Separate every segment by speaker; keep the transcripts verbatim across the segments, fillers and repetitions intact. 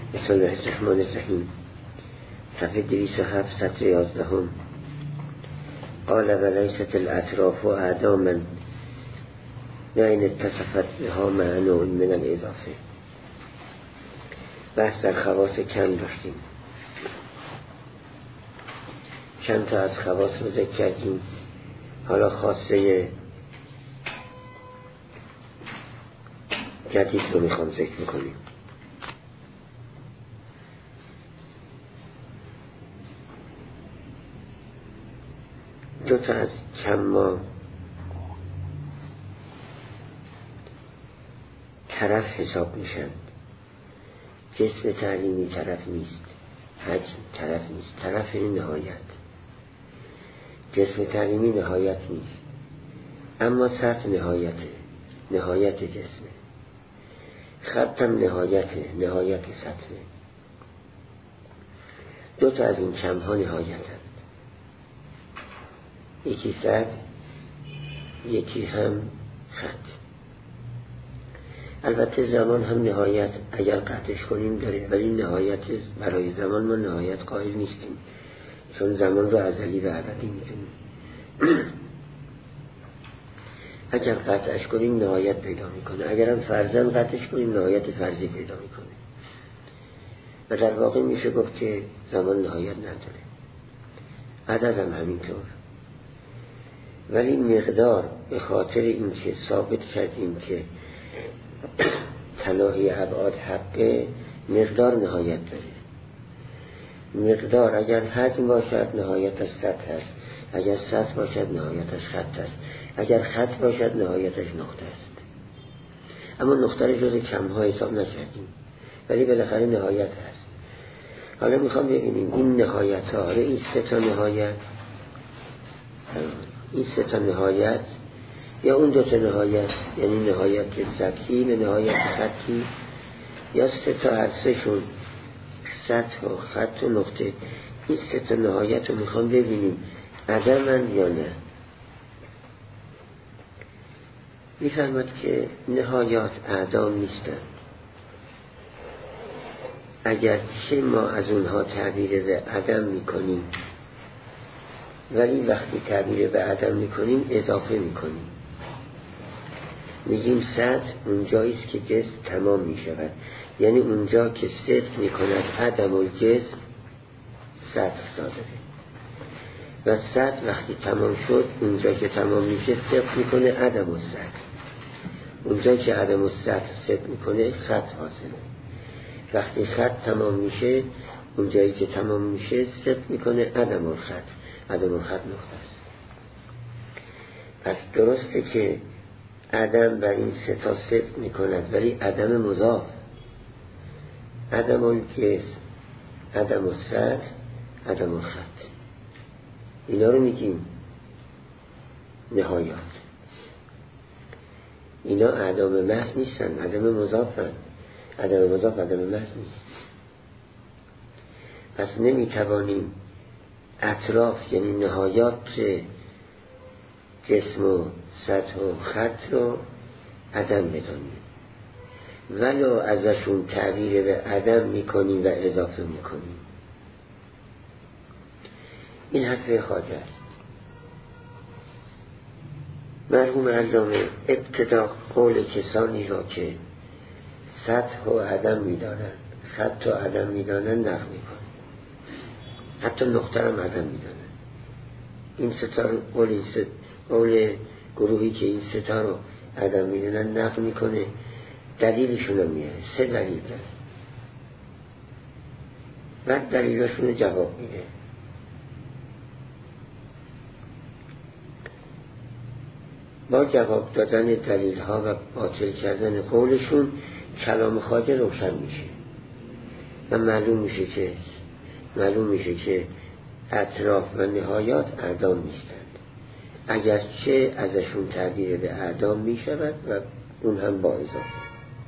Speaker 1: بسم الله الرحمن الرحیم. صفحه دویست و هفت سطر یازدهم. قال ولیست الاطراف اعداما نه این اتصفت بها معنون من الاضافه. بحث در خواص کم داشتیم. چند تا از خواص رو ذکر کردیم. حالا خاصه جدید رو میخوام ذکر میکنیم. دو تا از کما طرف حساب میشن. جسم تعلیمی طرف نیست، حجم طرف نیست، طرف این نهایت. جسم تعلیمی نهایت نیست، اما سطح نهایته، نهایت جسمه. خطم نهایته، نهایت سطحه. دو تا از این کمها نهایتن، یکی سطح، یکی هم خط. البته زمان هم نهایت اگر قطعش کنیم داره، ولی نهایت برای زمان ما نهایت قائل نیستیم، چون زمان رو ازلی و ابدی میدونیم. اگر قطعش کنیم نهایت پیدا میکنه، اگر هم فرضاً قطعش کنیم نهایت فرضی پیدا میکنه. و در واقع میشه گفت که زمان نهایت نداره، عدد هم همینطور. ولی مقدار به خاطر اینکه ثابت کردیم که تلاهی ابعاد حقه، مقدار نهایت داره. مقدار اگر حجم باشد نهایتش سطح است، اگر سطح باشد نهایتش خط است، اگر خط باشد نهایتش نقطه است. اما نقطه رو جز کمها حساب نکردیم، ولی بالاخره نهایت هست. حالا میخوام ببینیم این نهایت ها، این سه تا نهایت، این سه تا نهایت یا اون دو تا نهایت، یعنی نهایت سطحی و نهایت خطی، یا سه تا هر سه شون، سطح و خط و نقطه. این سه تا نهایت رو میخوام ببینیم عدمن یا نه. میفهمد که نهایات اعدام نیستن، اگر چه ما از اونها تعبیر به عدم میکنیم، ولی وقتی تعبیر به عدم میکنیم اضافه میکنیم. میگیم سطح اونجاییست که جسم تمام میشود، یعنی اونجا که صدق میکند عدم الجسم سطح صادره. و سطح وقتی تمام شد، اونجا که تمام میشه صدق میکنه عدم السطح. اونجا که عدم السطح صدق میکنه خط حاصله. وقتی خط تمام میشه، اونجایی که تمام میشه صدق میکنه عدم الخط. عدم الخط نقطه است. پس درسته که عدم بر این سه تا صدق میکند، ولی عدم مضاف، عدم الجسم، عدم السطح، عدم الخط، اینا رو میگیم نهایات. اینا اعدام محض نیستن، عدم مضافن. عدم مضاف عدم محض نیست. پس نمیتوانیم اطراف یعنی نهایات جسم و سطح و خط رو عدم بدانیم، ولو ازشون تعبیر به عدم میکنیم و اضافه میکنیم. این حرف خواجه است. مرحوم علامه ابتدا قول کسانی را که سطح و عدم میدانند، خط و عدم میدانند نقل میکنند، حتی نقطه هم عدم میدانند. این ستا رو قول, این ست... قول گروهی که این ستا رو عدم میدانند نقل میکنه، دلیلشون رو میاره. سه دلیل داره، بعد دلیلشون رو جواب میده. با جواب دادن دلیل ها و باطل کردن قولشون کلام خواجه روشن میشه و معلوم میشه که معلوم میشه که اطراف و نهایات اعدام نیستند، اگرچه ازشون تعبیر به اعدام میشود و اون هم با اضافه.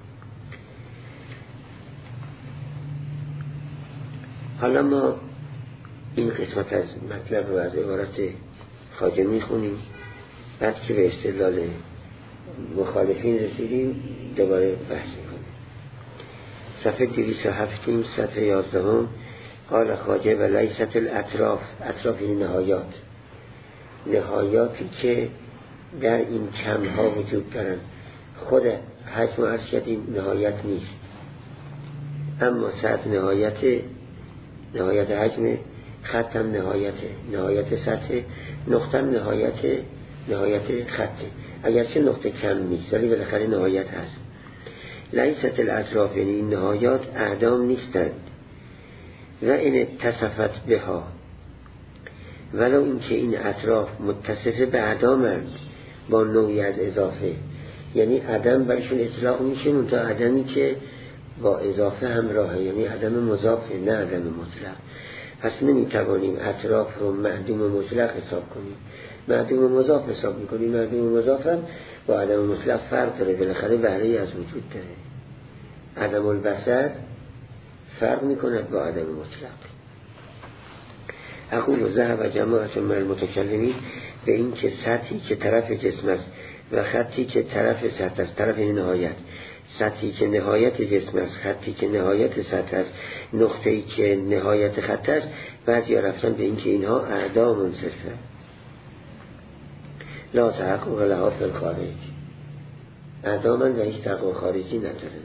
Speaker 1: حالا ما این قسمت از مطلب رو از عبارت خواجه میخونیم، بعد که به استدلال مخالفین رسیدیم دوباره بحث میکنیم. صفحه دویست و هفت صفحه یازده قال خواجه و لیست الاطراف، اطراف این نهایات، نهایاتی که در این کمها وجود دارن. خود حجم و عرض کردیم نهایت نیست، اما سطح نهایت، نهایت حجم، ختم نهایت، نهایت سطح، نقطه نهایت، نهایت خطه. اگرچه نقطه کم نیست ولی بالاخره نهایت هست. لیست الاطراف یعنی این نهایات اعدام نیستند و این اتصفت بها، ولو اینکه این اطراف متصفه به عدمند با نوعی از اضافه، یعنی عدم برشون اطلاق میشه منتها عدمی که با اضافه همراهه، یعنی عدم مضافه نه عدم مطلق. پس نمیتوانیم اطراف رو معدوم مطلق حساب کنیم، معدوم مضاف حساب میکنیم. معدوم مضاف هم با عدم مطلق فرق داره، بالاخره بهره از وجود داره. عدم البصر فرق میکند با عدم مطلق. اقول و ذهب جماعت من المتکلمین به این که سطحی که طرف جسم است و خطی که طرف سطح است، طرف نهایت، سطحی که نهایت جسم است، خطی که نهایت سطح است، نقطه‌ای که نهایت خط است. بعضی ها رفتن به این که اینها اعدام منصرفه، لا تحقق لها فی الخارج، اعدامن و هیچ تحقق خارجی ندارن.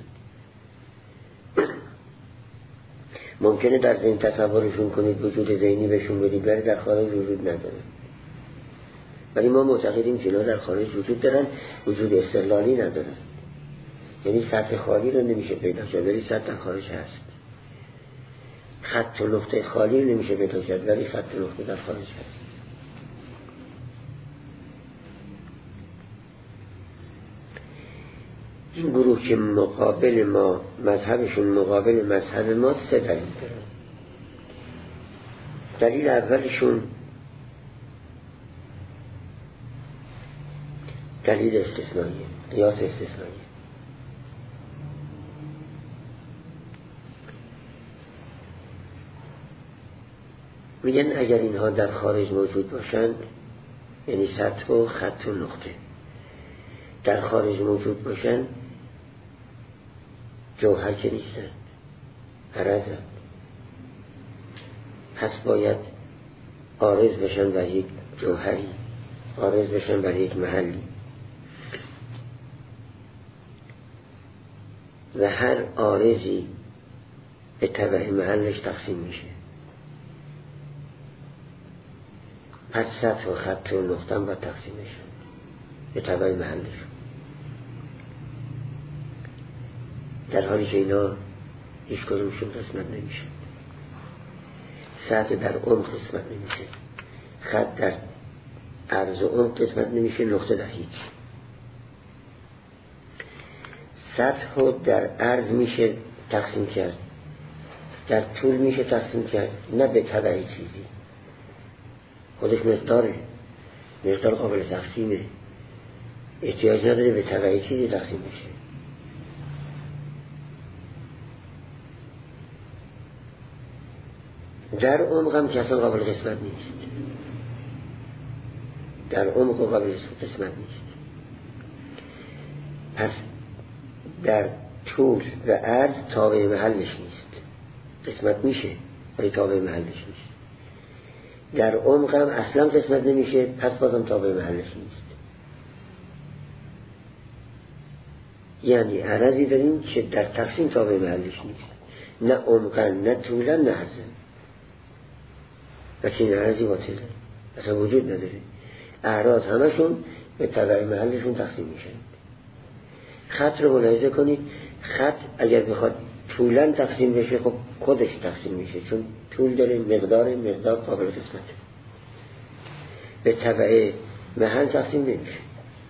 Speaker 1: ممکنه در ذهن تصورشون کنید، وجود ذهنی بهشون بدید، ولی در خارج وجود ندارن. ولی ما معتقدیم که در خارج وجود دارن، وجود استقلالی ندارن. یعنی سطح خالی رو نمیشه پیدا کرد ولی سطح خارج هست. خط و نقطه خالی رو نمیشه پیدا کرد ولی خط و نقطه در خارج هست. این گروه که مقابل ما، مذهبشون مقابل مذهب ما، سه دلیل دارن. دلیل اولشون دلیل استثنایی، قیاس استثنایی. میگن اگر اینها در خارج موجود باشند، یعنی سطح و خط و نقطه در خارج موجود باشند، جوهر که نیستند، عرضند. پس باید عارض بشن بر یک جوهری، عارض بشن بر یک محلی، و هر عارضی به تبع محلش تقسیم میشه. پس سطح و خط و نقطه هم باید تقسیم میشن به تبع محلش، در حالی که اینا هیچ کدومشون قسمت نمیشه. سطح در عمق قسمت نمیشه، خط در عرض و عمق قسمت نمیشه، نقطه در هیچ. سطح رو در عرض میشه تقسیم کرد، در طول میشه تقسیم کرد، نه به تبع چیزی. خودش مقداره، مقدار قابل تقسیمه، احتیاج نداره به تبع چیزی تقسیم میشه. در عمق هم که اصلا قابل قسمت نیست، در عمق قابل قسمت نیست. پس در طول و عرض تابع محلش نیست، قسمت میشه ولی تابع محلش نیست. در عمق هم اصلا قسمت نمیشه، پس بازم تابع محلش نیست. یعنی عرضی داریم که در تقسیم تابع محلش نیست، نه عمقا نه طولا نه عرضا، و که این عرضی باطله، اصلا وجود نداره. اعراض همشون به تبع محلشون تقسیم میشن. خط رو ملاحظه کنید، خط اگر بخواد طولا تقسیم بشه خب خودش تقسیم میشه، چون طول داره، مقدار مقدار قابل قسمته. به تبع محل تقسیم نمیشه.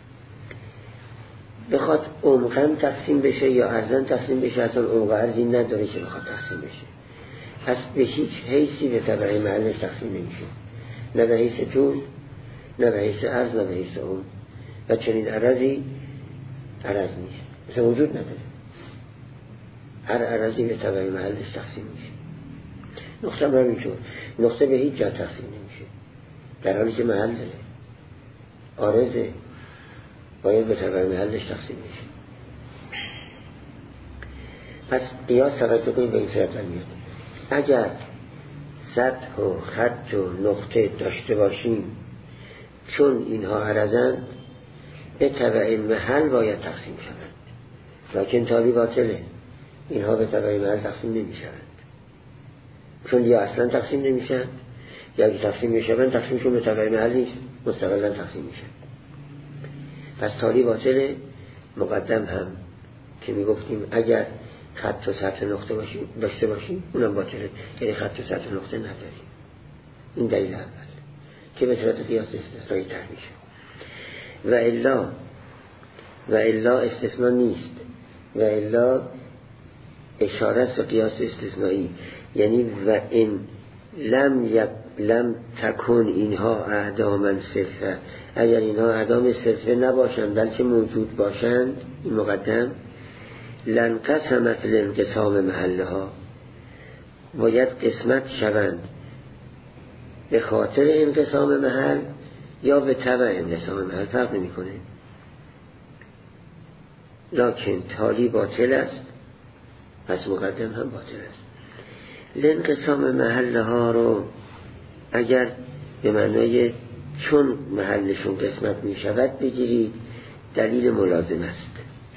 Speaker 1: بخواد عمقاً تقسیم بشه یا عرضاً تقسیم بشه، اصلا عمق عرضی نداره که بخواد تقسیم بشه. پس به هیچ حیثی به تبع محلش تقسیم نمیشه، نه به حیث طول، نه به حیث عرض، نه به حیث عمق. و چنین عرضی عرض نیست، مثلا وجود نداره. هر عرضی به تبع محلش تقسیم میشه. نقطه هم همینطور، نقطه به هیچ جا تقسیم نمیشه در حالی که محل داره، عارضه، باید به تبع محلش تقسیم میشه. پس قیاس توجه کنید به این صورت میاد. اگر سطح و خط و نقطه داشته باشیم چون اینها عرضن به تبع محل باید تقسیم شوند، لکن تالی باطله، اینها به تبع محل تقسیم نمی شوند، چون یا اصلا تقسیم نمی شوند یا اگه تقسیم می شوند تقسیمشون به تبع محل نیست، مستقلا تقسیم می شوند. پس تالی باطله. مقدم هم که می گفتیم اگر خط و سطح نقطه باشیم داشته باشیم اونم باطله، یعنی خط و سطح نقطه نداریم. این دلیل اول که به صورت قیاس استثنایی تر میشه. و الا و الا استثناء نیست، و الا اشاره است به قیاس استثنایی، یعنی و این لم یک لم تکن اینها اعداما صرفه، اگر اینها اعدام صرفه نباشند بلکه موجود باشند، این مقدم لنقسمت لانقسام محلها، باید قسمت شوند به خاطر انقسام محل یا به تبع انقسام محل، فرق نمی کنه. لکن تالی باطل است، پس مقدم هم باطل است. لانقسام محلها رو اگر به معنای چون محلشون قسمت می شود بگیرید، دلیل ملازم است.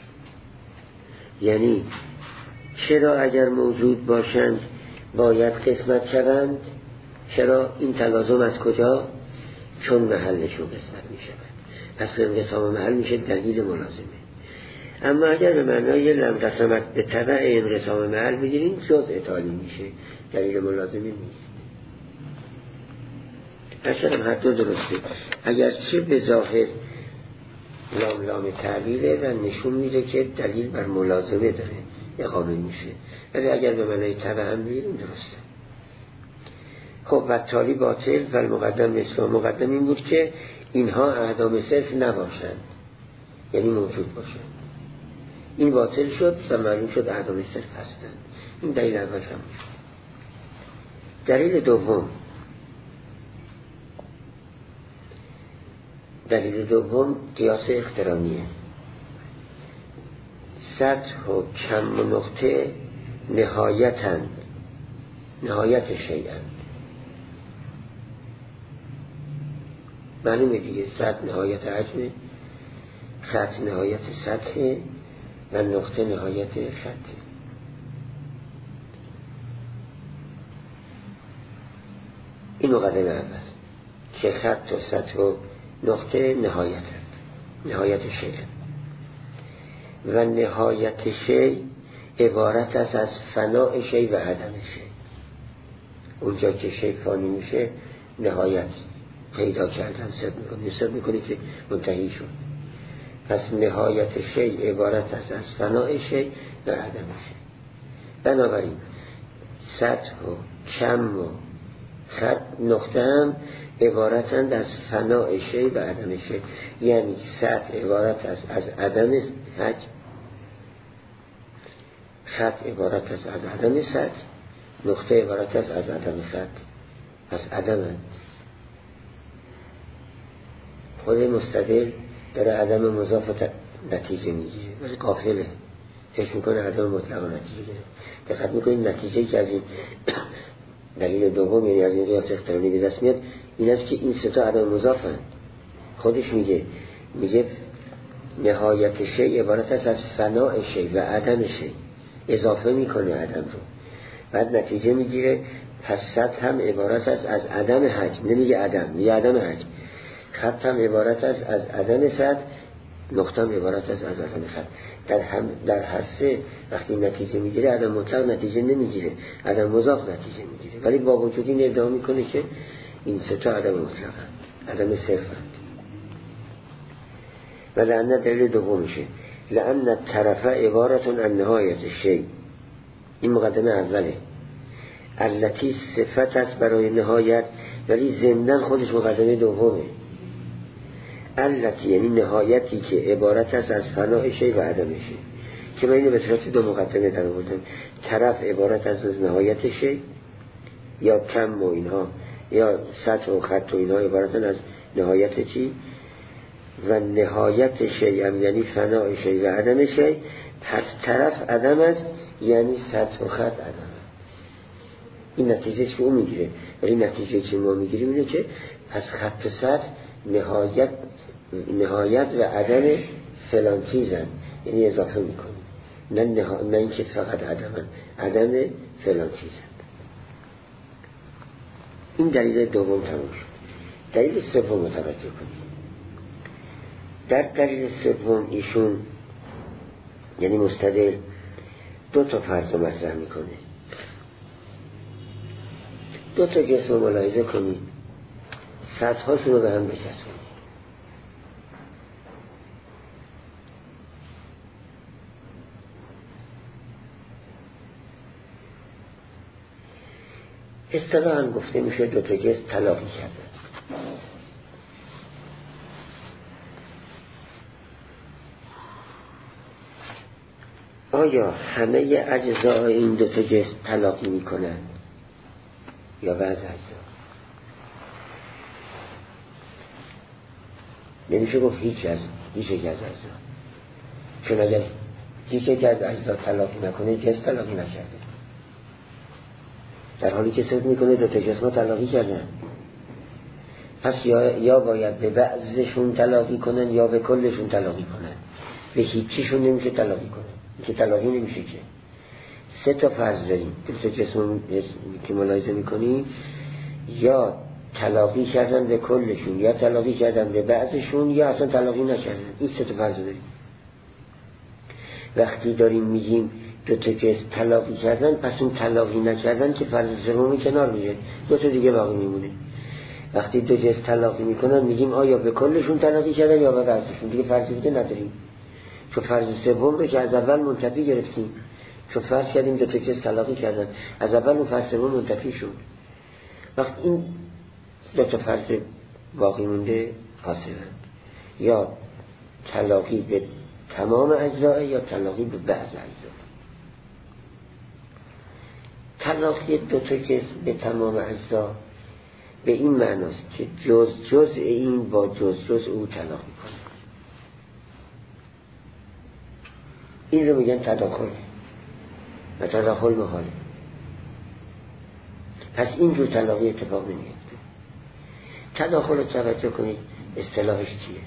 Speaker 1: یعنی چرا اگر موجود باشند باید قسمت شوند؟ چرا این تلازم از کجا؟ چون محلشون قسمت می شود، پس انقسام محل میشه دلیل ملازمه. اما اگر به معنای لم قسمت به تبع انقسام محل بگیریم جزء تالی میشه، دلیل ملازمه نیست. اصلا هر دو درسته، اگر چه به ظاهر لام لام تعلیله و نشون میده که دلیل بر ملازمه داره اقامه میشه، ولی اگر به معنای تبع هم بگیریم درسته. خب و تالی باطل و مقدم مثل مقدم این بود که اینها اعدام صرف نباشند، یعنی موجود باشند. این باطل شد و معلوم شد اعدام صرف هستند. این دلیل اول هم شد. دلیل دوم دلیل دوم قیاس اقترانیه. سطح و کم و نقطه نهایتاً نهایت شیئن، معلومه دیگه، سطح نهایت حجم، خط نهایت سطح و نقطه نهایت خط. این مقدمه اول که خط و سطح و نقطه نهایت نهایت شیء و نهایت شیء عبارت است از فناء شیء و عدم شیء. اونجا که شیء فانی میشه نهایت پیدا کردن سر میکنه، سر میکنه که منتهی شد. پس نهایت شیء عبارت است از فناء شیء و عدم شیء. بنابراین سطح و کم و خط نقطه هم عبارتند از فناء شیء و عدم شیء، یعنی سطح عبارت است از عدم حجم، خط عبارت است از عدم سطح، نقطه عبارت است از عدم خط. پس عدم هست. خود مستدل داره عدم مضاف نتیجه میگیره، ولی قافله فکر میکنه عدم مطلق نتیجه گیره. دقت میکنید نتیجه که از این دلیل دوم، یعنی از این قیاس اقترانی به دست میاد، این است که این سه تا عدم مضافن. خودش میگه میگه نهایت شیء عبارت است از فناء شیء و عدم شیء، اضافه میکنه عدم رو، بعد نتیجه میگیره. پس سطح هم عبارت است از عدم حجم، نمیگه عدم، میگه عدم حجم. خط هم عبارت است از عدم سطح، نقطه هم عبارت است از عدم خط. در هم در هر سه وقتی نتیجه میگیره عدم مطلق نتیجه نمیگیره، عدم مضاف نتیجه میگیره، ولی با وجود این ادعا میکنه که این سه تا عدم مطلقن، عدم صرفند. و لأن دلیل دومشه، لأن الطرف عبارت عن نهایت شیء. این مقدمه اوله، التی صفت است برای نهایت، ولی ضمناً خودش مقدمه دومه. التی یعنی نهایتی که عبارت است از فناء شیء و عدم شیء، که من اینو به صورت دو مقدمه در آوردم. طرف عبارت است از نهایت شیء یا کم و اینها، یا سطح و خط و اینها عبارتن از نهایت چی؟ و نهایت شیء هم یعنی فناء شیء و عدم شیء. پس طرف عدم است، یعنی سطح و خط عدم. این نتیجه که او میگیره، ولی نتیجه که ما میگیریم اینه که از خط و سطح نهایت نهایت و عدم فلان چیزن، یعنی اضافه میکنیم، نه نه نه اینکه فقط عدمن، عدم فلان چیزن. این دلیل دوم تموم شد. دلیل سوم متوجه کنیم. در دلیل سوم ایشون یعنی مستدل دو تا فرض رو مطرح میکنه. دو تا جسم رو ملاحظه کنید، سطحاشون رو به هم بچسبونید. اصطلاحاً گفته میشه دو تا جسم تلاقی کردن. آیا همه اجزای این دو تا جسم تلاقی میکنن یا بعض اجزا؟ نمیشه گفت هیچ از هیچ یک از اجزا، چون اگر هیچ یک از اجزا تلاقی نکنه جسم تلاقی نکرده، در حالی که ثبت میکنه دو تا جسم تلاقی کردن. پس یا, یا باید به بعضشون تلاقی کنن یا به کلشون تلاقی کنن، به هیچیشون نمیشه تلاقی کنن، که تلاقی نمیشه. که سه تا فرض داریم دو تا جسم که ملاحظه میکنیم، یا تلاقی کردن به کلشون یا تلاقی کردن به بعضشون یا اصلا تلاقی نکردن. این سه تا فرض داریم. وقتی داریم میگیم دو تا جسم تلاقی کردن، پس اون تلاقی نکردن که فرض سومی کنار میشه، دو تا دیگه باقی میمونه. وقتی دو جسم تلاقی میکنن میگیم آیا به کلشون تلاقی کردن یا به بعضشون، دیگه فرض دیگه نداریم، چون فرض سوم رو که از اول منتفی گرفتیم، چون فرض کردیم دو تا جسم تلاقی کردن، از اول اون فرض سوم منتفی شد. وقتی این دو تا فرض باقی مونده حاصلن، یا تلاقی به تمام اجزا یا تلاقی به بعض اجزا. تلاقی دو تا جسم به تمام اجزا به این معناست که جز جز این با جز جز او تلاقی کنه. این رو میگن تداخل و تداخل محاله. پس اینجور تلاقی اتفاق نمیفته. تداخل رو توجه کنید اصطلاحش چیه؟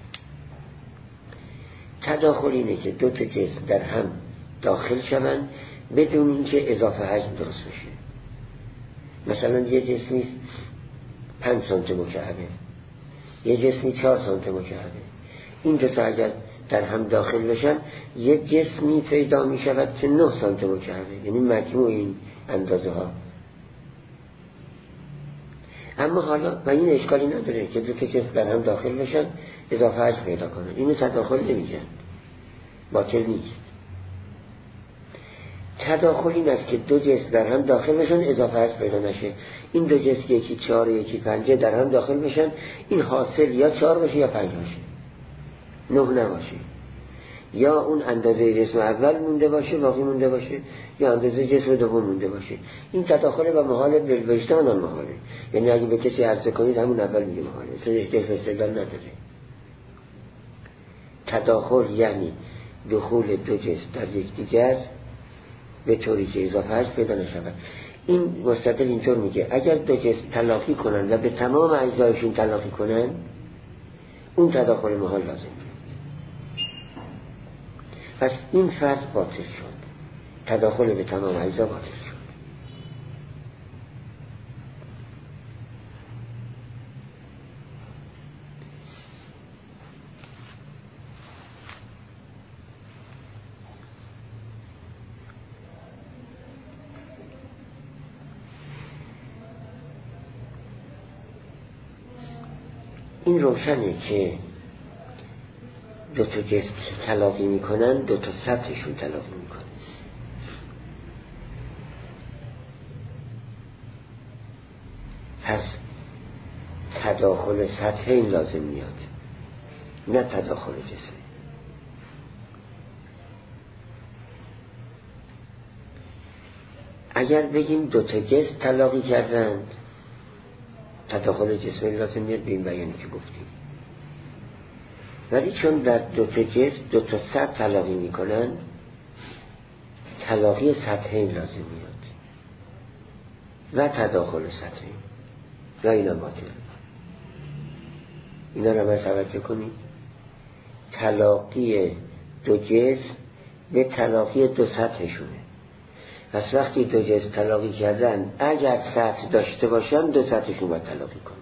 Speaker 1: تداخل اینه که دو تا جسم در هم داخل شوند بدون اینکه اضافه حجم درست بشه. مثلا یه جسمی پنج سانتی مکعبه، یه جسمی چهار سانتی مکعبه. این دو تا اگر در هم داخل بشن یک جسمی پیدا می شود که نه سانتی مکعبه، یعنی مجموع این اندازه ها. اما حالا و این اشکالی نداره که دو تا جسم در هم داخل بشن اضافه حجم پیدا کنن، اینو تداخل نمیگن، باطل نیست. تداخل این است که دو جسم در هم داخل بشن اضافه حجم پیدا نشه. این دو جسم یکی چهار یکی پنجه در هم داخل بشن، این حاصل یا چهار باشه یا پنج باشه، نه نباشه، یا اون اندازه جسم اول مونده باشه باقی مونده باشه، یا اندازه جسم دوم مونده باشه. این تداخل و محاله بالوجدان هم محاله، یعنی اگه به کسی عرض کنید همون اول میگه محاله، اصلا احتیاج به استدلال نداره. تداخل یعنی دخول دو جسم در یکدیگر به طوری که اضافه حجم پیدا نشود. این مستدل اینطور میگه اگر دو جسم تلاقی کنن و به تمام اجزایشون تلاقی کنن، اون تداخل محال لازم. پس این فرض باطل شد، تداخل به تمام اجزا باطل شد. این روشنه که دو تا جسم تلاقی میکنن دو تا سطحشون تلاقی میکنن. پس تداخل سطح این لازم میاد، نه تداخل جسم. اگر بگیم دو تا جسم تلاقی کردند، تداخل جسمی لازم میاد به این بیانی که گفتیم. ولی چون در دو تا جسم دو تا سطح تلاقی میکنن، تلاقی سطحین لازم میاد و تداخل سطحین یا اینا باطل. اینا رو باید توجه کنید. تلاقی دو جسم به تلاقی دو سطحشونه. پس وقتی دو جسم تلاقی کردن اگر سطح داشته باشن دو سطحشون باید تلاقی کنه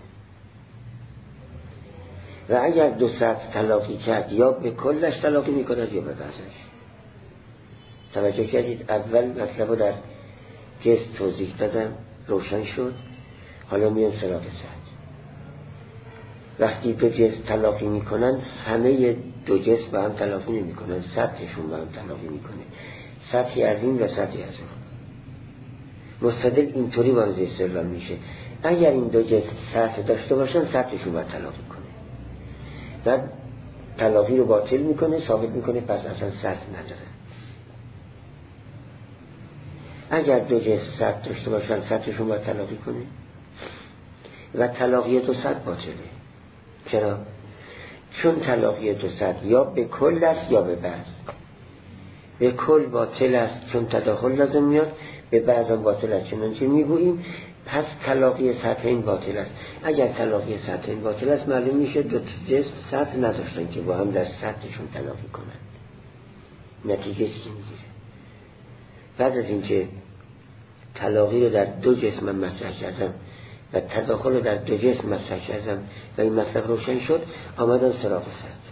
Speaker 1: و اگر دو سطح تلاقی کرد یا به کلش تلاقی میکند یا به بعضش. توجه کردید؟ اول مطلب رو در جسم توضیح دادم، روشن شد. حالا میام سراغ سطح. وقتی دو جسم تلاقی میکنن همه دو جسم با هم تلاقی نمیکنن، سطحشون با هم تلاقی میکنه، سطحی از این و سطحی از اون. مستدل اینطوری وارد استدلال میشه اگر این دو جسم سطح داشته باشن سطحشون باید تلاقی کنه و تلاقی رو باطل میکنه، ثابت میکنه پس اصلا سطح نداره. اگر دو جسم سطح داشته باشن سطحشون باید تلاقی کنه و تلاقی دو سطح باطله. چرا؟ چون تلاقی دو سطح یا به کل است یا به بعض. به کل باطل است چون تداخل لازم میاد، به بعض هم باطل است چنانچه میگوییم. پس تلاقی سطحین باطل است. اگر تلاقی سطحین باطل است معلوم میشه دو جسم سطح نداشتن که با هم در سطحشون تلاقی کنند. نتیجه چی میگیره؟ بعد از اینکه تلاقی رو در دو جسم من مطرح کردم و تداخل رو در دو جسم مطرح کردم و این مطلب روشن شد، آمدن سراغ سطح.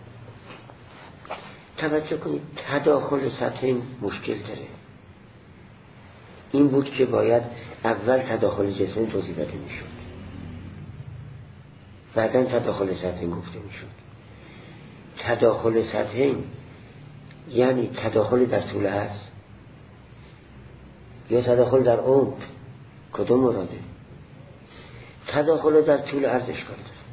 Speaker 1: توجه کنید تداخل سطحین مشکل داره. این بود که باید اول تداخل جسمی توضیح داده میشد، بعدن تداخل سطحین گفته میشد. تداخل سطحین یعنی تداخل در طول عرض یا تداخل در عمق، کدوم مراده؟ تداخل در طول عرض اشکال داره،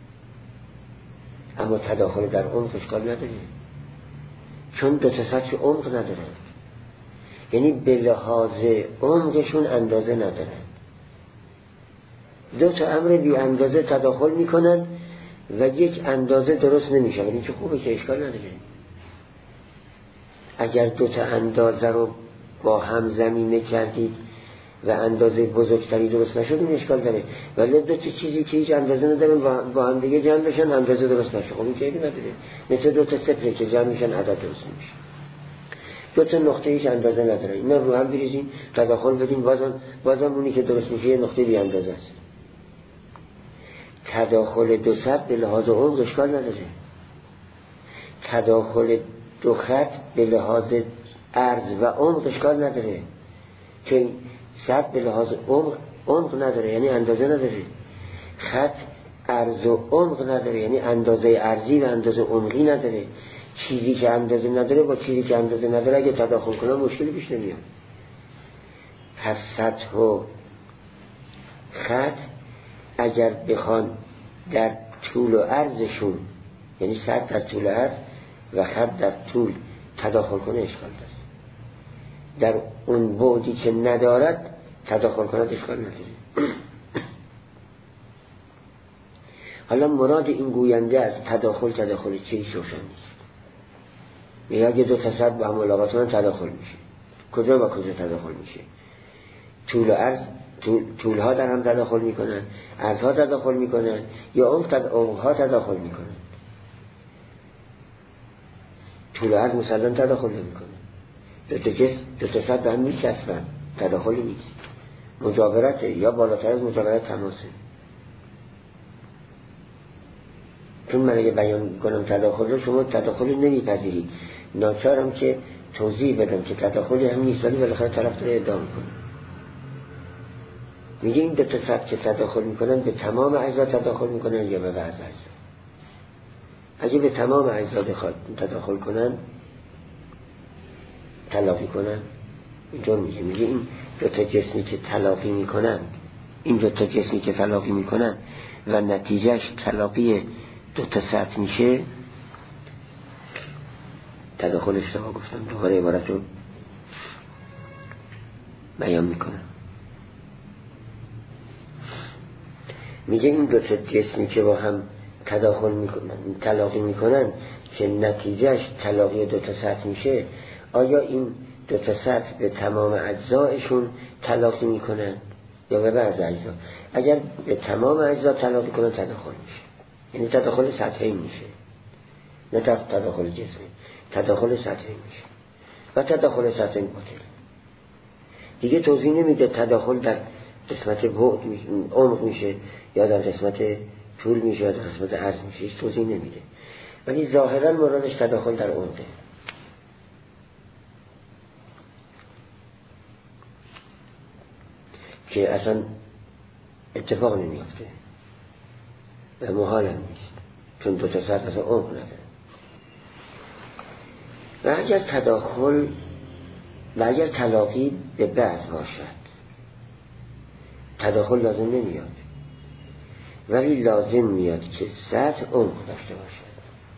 Speaker 1: اما تداخل در عمق اشکال نداره چون دو تا سطح عمق نداره، یعنی به لحاظ عمقشون اندازه ندارن. دو تا امر بی اندازه تداخل میکنن و یک اندازه درست نمیشه. ولی که خوبه که اشکال نداره. اگر دو تا اندازه رو با هم زمینه کردید و اندازه بزرگتری درست نشد این اشکال داره. ولی دو تا چیزی که هیچ اندازه ندارن با هم دیگه جمع بشن اندازه درست نشه، خب این که نداره. مثل دو تا صفر که جمع میشن عدد درست نمیشه. دو تا نقطه هیچ اندازه نداره. اینا رو هم بریزین تداخل بدین بازم بازم اونی که درست میشه یه نقطه بی اندازه است. تداخل دو سطح به لحاظ عمق اشکال نداره. تداخل دو خط به لحاظ عرض و عمق اشکال نداره که سطح به لحاظ عمق عمق نداره یعنی اندازه نداره. خط عرض و عمق نداره یعنی اندازه عرضی و اندازه عمقی نداره. چیزی که اندازه نداره با چیزی که اندازه نداره اگه تداخل کنه مشکلی پیش نمیاد. پس سطح و خط اگر بخوان در طول و عرضشون، یعنی سطح در طول عرض و خط در طول تداخل کنه اشکال داره. در اون بعدی که ندارد تداخل کنه اشکال نداره. حالا مراد این گوینده از تداخل تداخل چیزی روشن نیست. میگه اگه دو تا سطح با هم ملاقات کنن تداخل میشه. کجا با کجا تداخل میشه؟ طول و عرض، طول, طول ها در هم تداخل میکنن، عرض ها تداخل میکنن یا عمق تد... ها تداخل میکنن. طول و عرض مسلم تداخل نمیکنه. دو تا جسم دو تا سطح به هم میچسبن، تداخلی نیست. مجاورت یا بالاتر از مجاورت تماسه. چون من اگه بیان کنم تداخل رو شما تداخلی نمیپذیرید، ناچارم که توضیح بدم که تداخلی هم نیست ولی بالاخره طرف داره ادعا میکنه. میگه این دو تا سطح که تداخل میکنن به تمام اجزا تداخل میکنن یا به بعض اجزا. اگه به تمام اجزا بخواد تداخل کنن تلاقی کنن اینجور میگه. میگه این دو تا جسمی که تلاقی میکنن این دو تا جسمی که تلاقی میکنن و نتیجهش تلاقی دو تا سطح میشه. تداخل اشتباه گفتم، دوباره عبارت رو بیان میکنم. میگه این دو تا جسمی که با هم تداخل میکنن تلاقی میکنن که نتیجهش تلاقی دو تا سطح میشه، آیا این دو تا سطح به تمام اجزایشون تلاقی میکنن یا به بعض اجزا. اگر به تمام اجزا تلاقی کنن تداخل میشه، یعنی تداخل سطحی میشه، نه تداخل جسمی، تداخل سطحی میشه و تداخل سطحی باطل. دیگه توضیح نمیده تداخل در قسمت بعد عمق میشه یا در قسمت طول میشه یا در قسمت عرض میشه، هیچ توضیح نمیده، ولی ظاهرا مرادش تداخل در عمقه. که اصلا اتفاق نمیافته و محال هم نیست، چون دو تا سطح اصلا عمق نداره. و اگر تداخل و اگر تلاقی به بعض باشد تداخل لازم نمیاد، ولی لازم میاد که سطح عمق داشته باشد.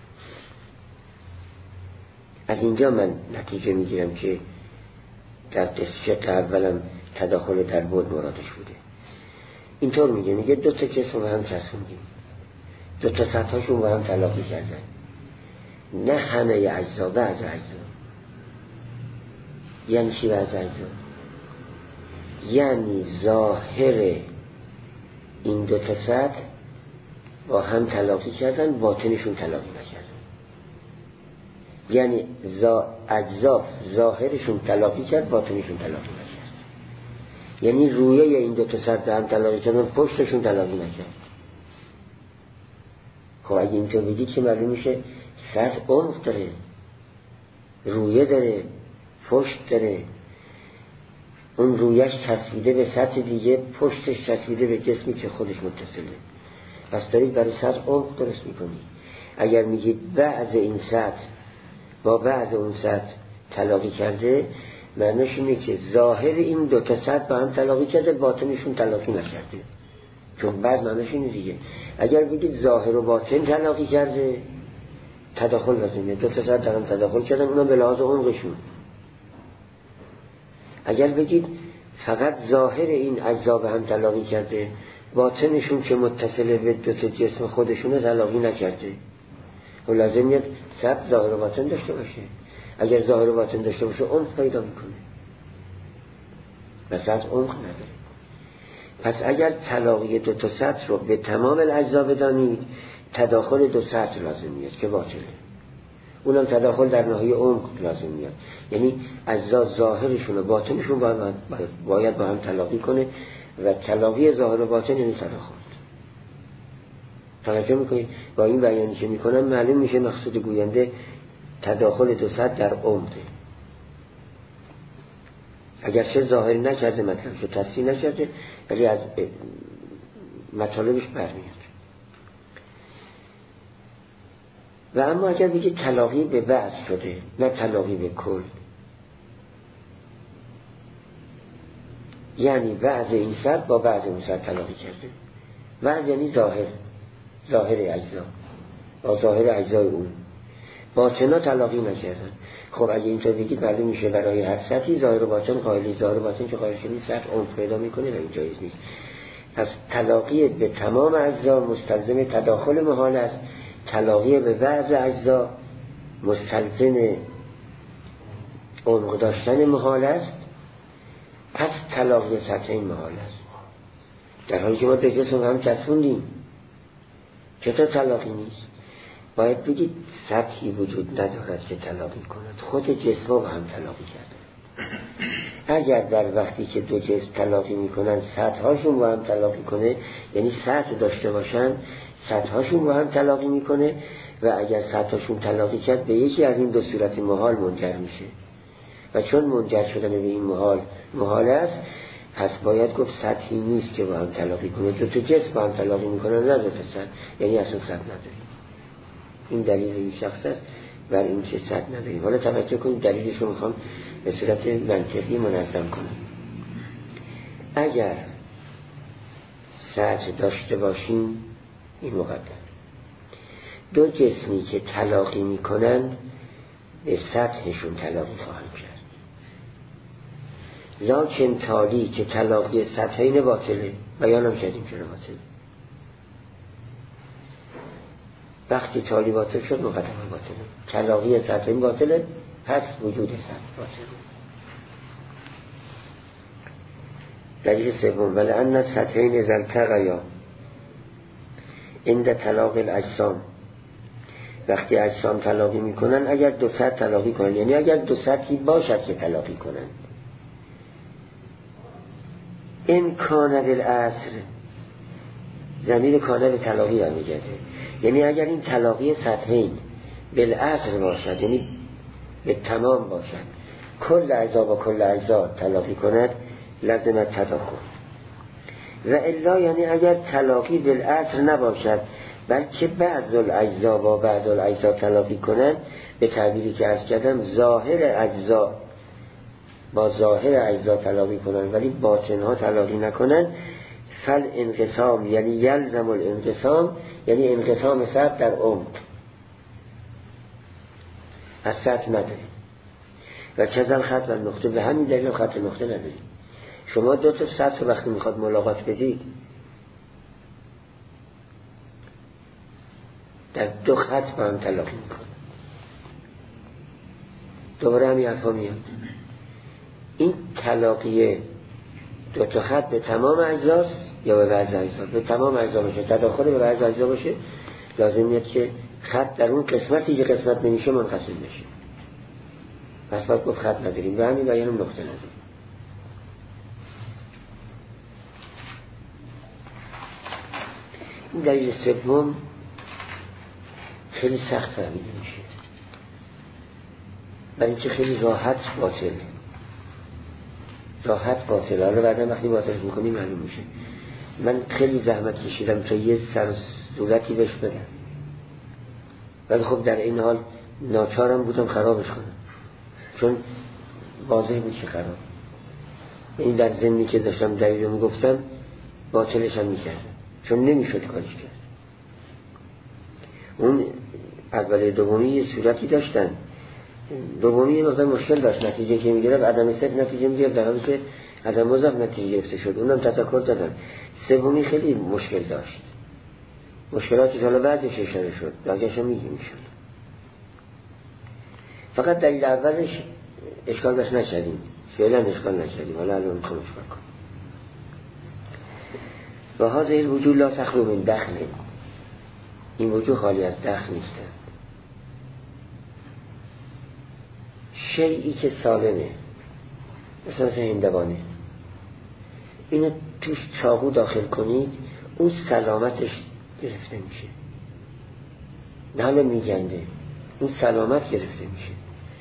Speaker 1: از اینجا من نتیجه میگیرم که در شق اولم تداخل در بعد مرادش بوده. اینطور میگه، میگه دو تا جسم رو هم چسبوندیم، دو تا سطحاشون با هم تلاقی کردن، نه همه اجزا، بعض اجزا. یعنی چی بعض اجزا؟ یعنی ظاهر این دو تا سطح با هم تلاقی کردن، باطنشون تلاقی نکردن. یعنی اجزا ظاهرشون تلاقی کرد، باطنشون تلاقی نکرد. یعنی رویه این دو تا سطح هم تلاقی کردن، پشتشون تلاقی نکرد. خب اگه اینطور بگید که معلوم میشه سطح عمق داره، رویه داره، پشت داره. اون رویش چسبیده به سطح دیگه، پشتش چسبیده به جسمی که خودش متصله. پس دارید برای سطح عمق درست میکنید. اگر میگید بعض این سطح با بعض اون سطح تلاقی کرده، معنیش اینه که ظاهر این دو تا سطح با هم تلاقی کرده، باطنشون تلاقی نکرده. چون بعض معنیش اینه دیگه. اگر بگید ظاهر و باطن تلاقی کرده، تداخل لازمه، دو تا سطح در هم تداخل کردن، اونم به لحاظ عمقشون. اگر بگید فقط ظاهر این اجزا به هم تلاقی کرده، باطنشون که متصل به دو تا جسم خودشونه تلاقی نکرده، و لازم میاد سطح ظاهر و باطن داشته باشه. اگر ظاهر و باطن داشته باشه عمق پیدا میکنه و سطح عمق نداره. پس اگر تلاقی دو تا سطح رو به تمام الاجزا بدانید، تداخل دو سطح لازم میاد که باطله. اونم تداخل در ناحیه عمق لازم میاد، یعنی اجزا ظاهرشون و باطنشون باید, باید با هم تلاقی کنه و تلاقی ظاهر و باطن یعنی تداخل. توجه میکنید؟ با این بیانی که میکنم معلوم میشه مقصود گوینده تداخل دو سطح در عمقه. اگر چه ظاهر نکرده، مطلبشو تصحیح نکرده، ولی از مطالبش برمیاد. و اما اگر بگه تلاقی به بعض شده، نه تلاقی به کل، یعنی بعض این سطح با بعض اون سطح تلاقی کرده. بعض یعنی ظاهر، ظاهر اجزا با ظاهر اجزای اون، باطنا تلاقی نکردن. خب اگه اینطور بگید معلوم میشه برای هر سطحی ظاهر و باطن قائلی، ظاهر و باطن که قائل شدید سطح عمق پیدا میکنه و این جایز نیست. پس تلاقی به تمام اجزا مستلزم تداخل محال است، تلاقی به بعض اجزا مستلزم عمق داشتن محال است. پس تلاقی سطحی محال است، در حالی که ما به جسم هم چسبوندیم. چطور تلاقی نیست؟ باید بگید سطحی وجود ندارد که تلاقی کند، خود جسم با هم تلاقی کرده. اگر در وقتی که دو جسم تلاقی میکنن سطحهاشون با هم تلاقی کنه، یعنی سطح داشته باشن، سطحهاشون با هم تلاقی میکنه و اگر سطحهاشون تلاقی کرد به یکی از این دو صورت محال منجر میشه و چون منجر شدن به این محال محال است، پس باید گفت سطحی نیست که با هم تلاقی کنه. دو تا جسم با هم تلاقی میکنن، نه دو تا سطح، یعنی اصلا سطح نداریم. این دلیل این شخص است بر این چه سطح نداریم. حالا توجه کنید دلیلش رو میخوام به صورت منطقی منظم کنم. اگر سطح داشته باشیم، این مقدم دو جسمی که تلاقی میکنن به سطحشون تلاقی خواهند کرد، لکن تالی که تلاقی سطحین باطله، بیانم کردیم چرا باطله. وقتی تالی باطل شد مقدمه باطله، تلاقی سطحین باطله، پس وجود سطح باطله. دلیل سوم ولأن سطحین اذا التقیا عند طلاق الاجسام، وقتی اجسام تلاقی میکنن اگر دو سطح تلاقی کنن، یعنی اگر دو سطحی باشد که تلاقی کنن، این کانه بالاصل، ضمیر کانه به تلاقی برمیگرده، یعنی اگر این تلاقی سطحین بالاصل باشد، یعنی به تمام باشد، کل اجزا با کل اجزا تلاقی کند، لازم تداخل. و الا یعنی اگر تلاقی بالاصل نباشد بلکه بعض الاجزا با بعض الاجزا تلاقی کنند، به تعبیری که عرض کردم ظاهر اجزا با ظاهر اجزا تلاقی کنند ولی باطنها تلاقی نکنند، فل انقسام یعنی یلزم الانقسام، یعنی انقسام سطح در عمق از سطح نداری. و چزل خط و نقطه، به همین دلیل خط نقطه نداری. شما دو تا سطح وقتی میخواد ملاقات بدید در دو خط با هم تلاقی میکنه، دوباره همین حرفا میاد. این تلاقی دو تا خط به تمام اجزاست یا به بعض اجزا؟ به تمام اجزا باشه، تداخل به بعض اجزا باشه، لازم میاد که خط در اون قسمتی که قسمت نمیشه منقسم بشه. پس باید گفت خط نداریم، به همین بیانم نقطه نداریم. این دلیل سوم خیلی سخت فهمیده میشه، برای اینکه خیلی راحت باطل راحت باطل حالا بعدا وقتی باطلش میکنیم معلوم میشه. من خیلی زحمت کشیدم تا یه سر صورتی بهش بدم، ولی خب در این حال ناچارم بودم خرابش کنم، چون واضح میشه خراب. این در ضمنی که داشتم دلیل رو میگفتم باطلش هم میکردم، چون نمیشد کارش کرد. اون اولی دومی یه صورتی داشتن، دومی یه مقدار مشکل داشت، نتیجه که میگرفت عدم صدق نتیجه میگرفت، در حالی که عدم مضاف نتیجه گرفته شد، اونم تذکر دادن. سومی خیلی مشکل داشت، مشکلاتی حالا بعدش اشاره شد، بعدش هم میگیم میشد. فقط دلیل اولش اشکال بس نشدیم، فعلا اشکال نشدیم، حالا الان میخوام اشکال کنم. و هذه الوجوه لا تخلو من دخل، این وجوه خالی از دخل نیستن. شیئی که سالمه، مثلا مثل هندوانه، اینو توش چاقو داخل کنید اون سلامتش گرفته میشه، نه میگنده، اون سلامت گرفته میشه.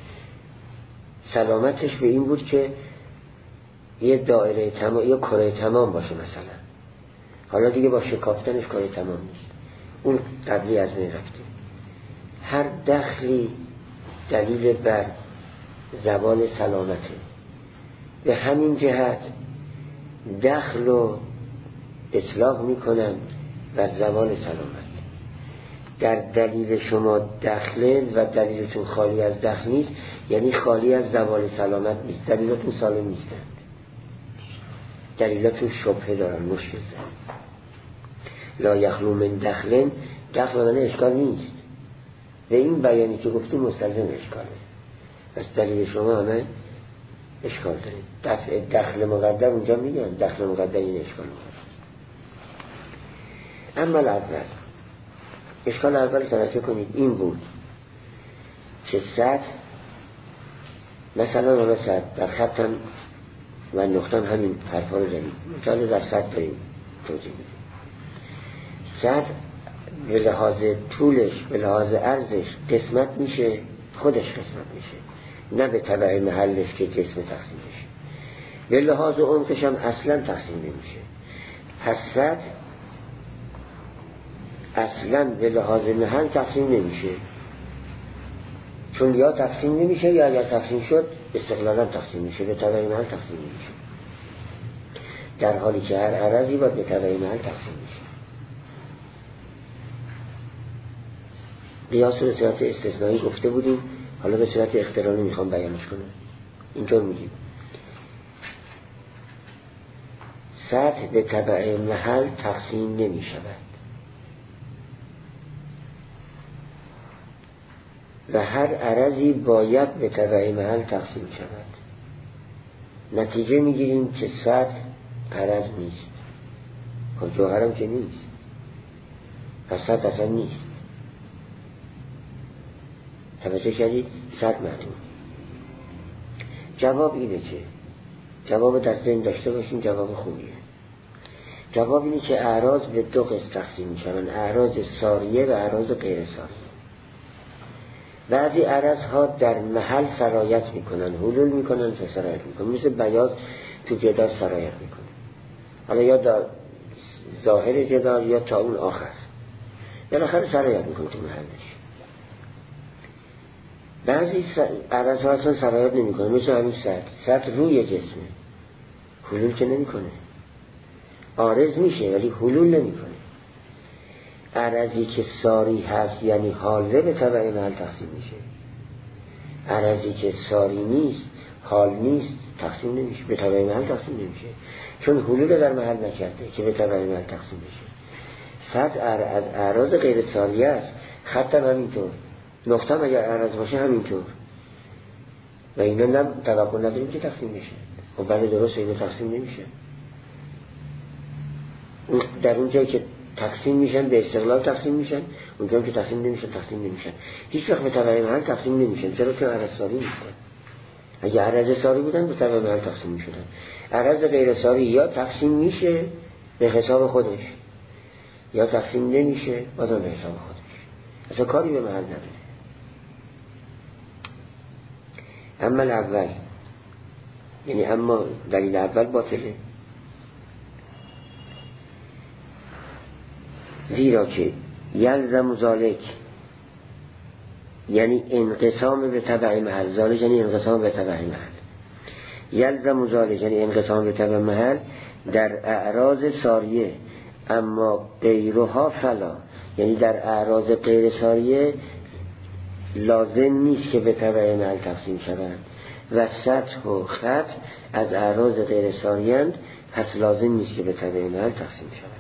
Speaker 1: سلامتش به این بود که یه دایره تمام، یه کره تمام باشه مثلا، حالا دیگه با شکافتنش کره تمام نیست، اون قبلی از من رفته. هر دخلی دلیل بر زوال سلامته. به همین جهت دخل رو اطلاق میکنن بر زوال سلامت. در دلیل شما دخله و دلیلتون خالی از دخل نیست، یعنی خالی از زوال سلامت نیست، دلیلتون سالم نیستند، دلیلتون شبهه دارن، مشکل دارن. لا یخلو من دخلن، دخل من اشکال نیست، و این بیانی که گفتیم مستلزم اشکاله، پس دلیل شما همه اشکال دارید. دفع دخل مقدر اونجا میگن، دخل مقدر این اشکال مقدر. اما الاول، اشکال اول توجه کنید این بود که سطح مثلا حالا سطح در خطم و نقطم همین حرفا رو زنید، مثلا در سطح داریم توضیح میدیم. سطح به لحاظ طولش به لحاظ عرضش قسمت میشه، خودش قسمت میشه، نه به تبع محلش که جسم تقسیم میشه. به لحاظ عمقش هم اصلا تقسیم نمیشه. پس سطح اصلا به لحاظ محل تقسیم نمیشه، چون یا تقسیم نمیشه یا اگر تقسیم شد استقلالا تقسیم میشه، به تبع محل تقسیم نمیشه، در حالی که هر عرضی باید به تبع محل تقسیم میشه. قیاس به صورت استثنایی گفته بودیم، حالا به صورت اقترانی میخوام بیانش کنم. اینطور میگیم سطح به تبع محل تقسیم نمی شود و هر عرضی باید به تبع محل تقسیم شود. نتیجه میگیریم که سطح عرض نیست. خب جوهرم که نیست، پس سطح اصلا نیست. توجه کردید؟ سطح معدوم. جواب اینه که جواب در ذهن داشته باشین، جواب خوبیه. جواب اینه که اعراض به دو قسم تقسیم میشن، اعراض ساریه و اعراض غیر ساریه. بعضی اعراض ها در محل سرایت میکنن، حلول میکنن تا سرایت میکنن، مثل بیاض تو جدار سرایت میکنه، حالا یا در ظاهر جدار یا تا اون آخر، بالاخره سرایت میکنه تو محلش. بعضی اعراض ها اصلا سرایت نمیکنه، مثل همین سطح. سطح روی جسمه، حلول که نمیکنه، عارض میشه ولی حلول نمیکنه. عرضی که ساری هست یعنی حاله به تبع محل تقسیم میشه، عرضی که ساری نیست، حال نیست، تقسیم نمیشه، به تبع محل تقسیم نمیشه، چون حلول در محل نکرده که به تبع محل تقسیم بشه. صد از اعراض غیر ساریه است. خطم همینطور، نقطم اگر اعراض باشه همینطور، و اینا هم توقع نداریم که تقسیم بشه. خب بله درست، اینا تقسیم نمیشه. در اون جایی که تقسیم میشن به استقلال تقسیم میشن، اونجا که تقسیم نمیشن تقسیم نمیشن. هیچ وقت به تبع محل تقسیم نمیشن، چرا؟ که عرض ساری نیستن. اگه عرض ساری بودن به تبع محل تقسیم میشدن. عرض غیر ساری یا تقسیم میشه به حساب خودش یا تقسیم نمیشه بازم به حساب خودش، اصلا کاری به محل نداره. اما الاول یعنی اما دلیل اول باطله، زیرا که یلزم ذالک یعنی انقسام به تبع محل، ذالک یعنی انقسام به تبع محل، یلزم ذالک یعنی انقسام به تبع محل در اعراض ساریه، اما غیرها فلا یعنی در اعراض غیر ساریه لازم نیست که به تبع محل تقسیم شوند و سطح و خط از اعراض غیر ساریند، پس لازم نیست که به تبع محل تقسیم شوند.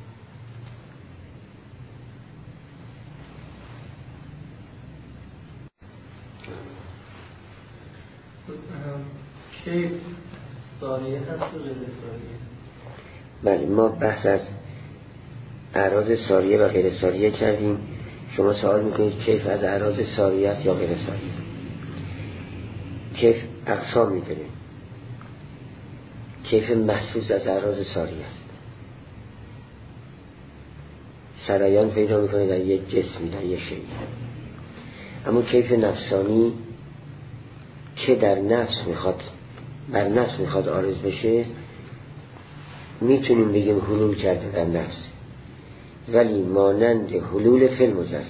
Speaker 2: کیف ساریه هست و غیر ساریه؟
Speaker 1: بله، ما بحث از اعراض ساریه و غیر ساریه کردیم. شما سوال میکنید کیف از اعراض ساریه است یا غیر ساریه؟ کیف اقسام میدونه. کیف محسوس از اعراض ساریه است، سرایان پیدا میکنه در یک جسمی، در یک شیء. اما کیف نفسانی که در نفس میخواد بر نفس میخواد عارض بشه، میتونیم بگیم حلول کرده در نفس، ولی مانند حلول فی المجرد.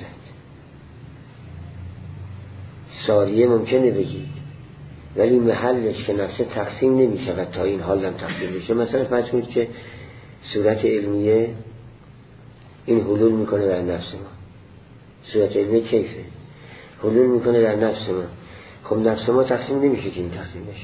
Speaker 1: ساریه ممکنه بگید ولی محلش که نفسه تقسیم نمیشه و تا این حال هم تقسیم بشه. مثلا فرض کنید که صورت علمیه این حلول میکنه در نفس ما، صورت علمیه کیفه حلول میکنه در نفس ما. خب نفس ما تقسیم نمیشه که این تقسیم بشه.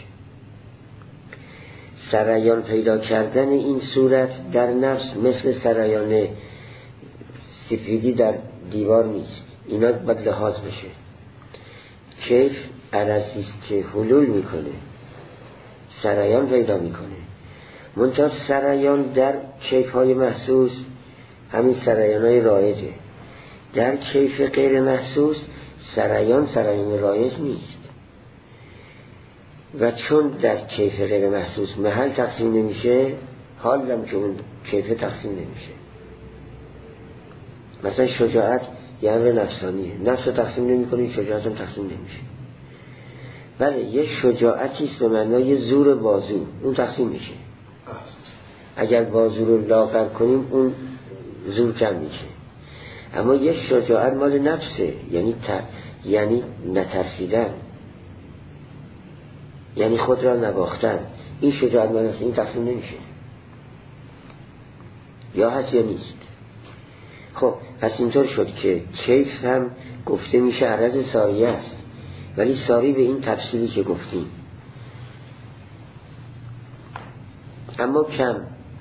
Speaker 1: سرایان پیدا کردن این صورت در نفس مثل سرایان سفیدی در دیوار نیست، اینا باید لحاظ بشه. کیف عرضیست که حلول میکنه، سرایان پیدا میکنه. منتها سرایان در کیف های محسوس همین سرایان های رایجه، در کیف غیر محسوس سرایان سرایان رایج نیست، و چون در کیف غیر محسوس محل تقسیم نمیشه، حال هم که اون کیف تقسیم نمیشه. مثلا شجاعت یه امر نفسانیه، نفس رو تقسیم نمی کنی، شجاعت هم تقسیم نمیشه. بله یه شجاعتیست به معنای زور بازو، اون تقسیم میشه. اگر بازو رو لاغر کنیم اون زور کم میشه. اما یه شجاعت مال نفسه، یعنی ت... یعنی نترسیدن، یعنی خود را نباختن، این شجاعت مال نفسه، این تقسیم نمیشه. یا هست یا نیست. خب پس اینطور شد که کیف هم گفته میشه عرض ساریه است، ولی ساری به این تفصیلی که گفتیم. اما کم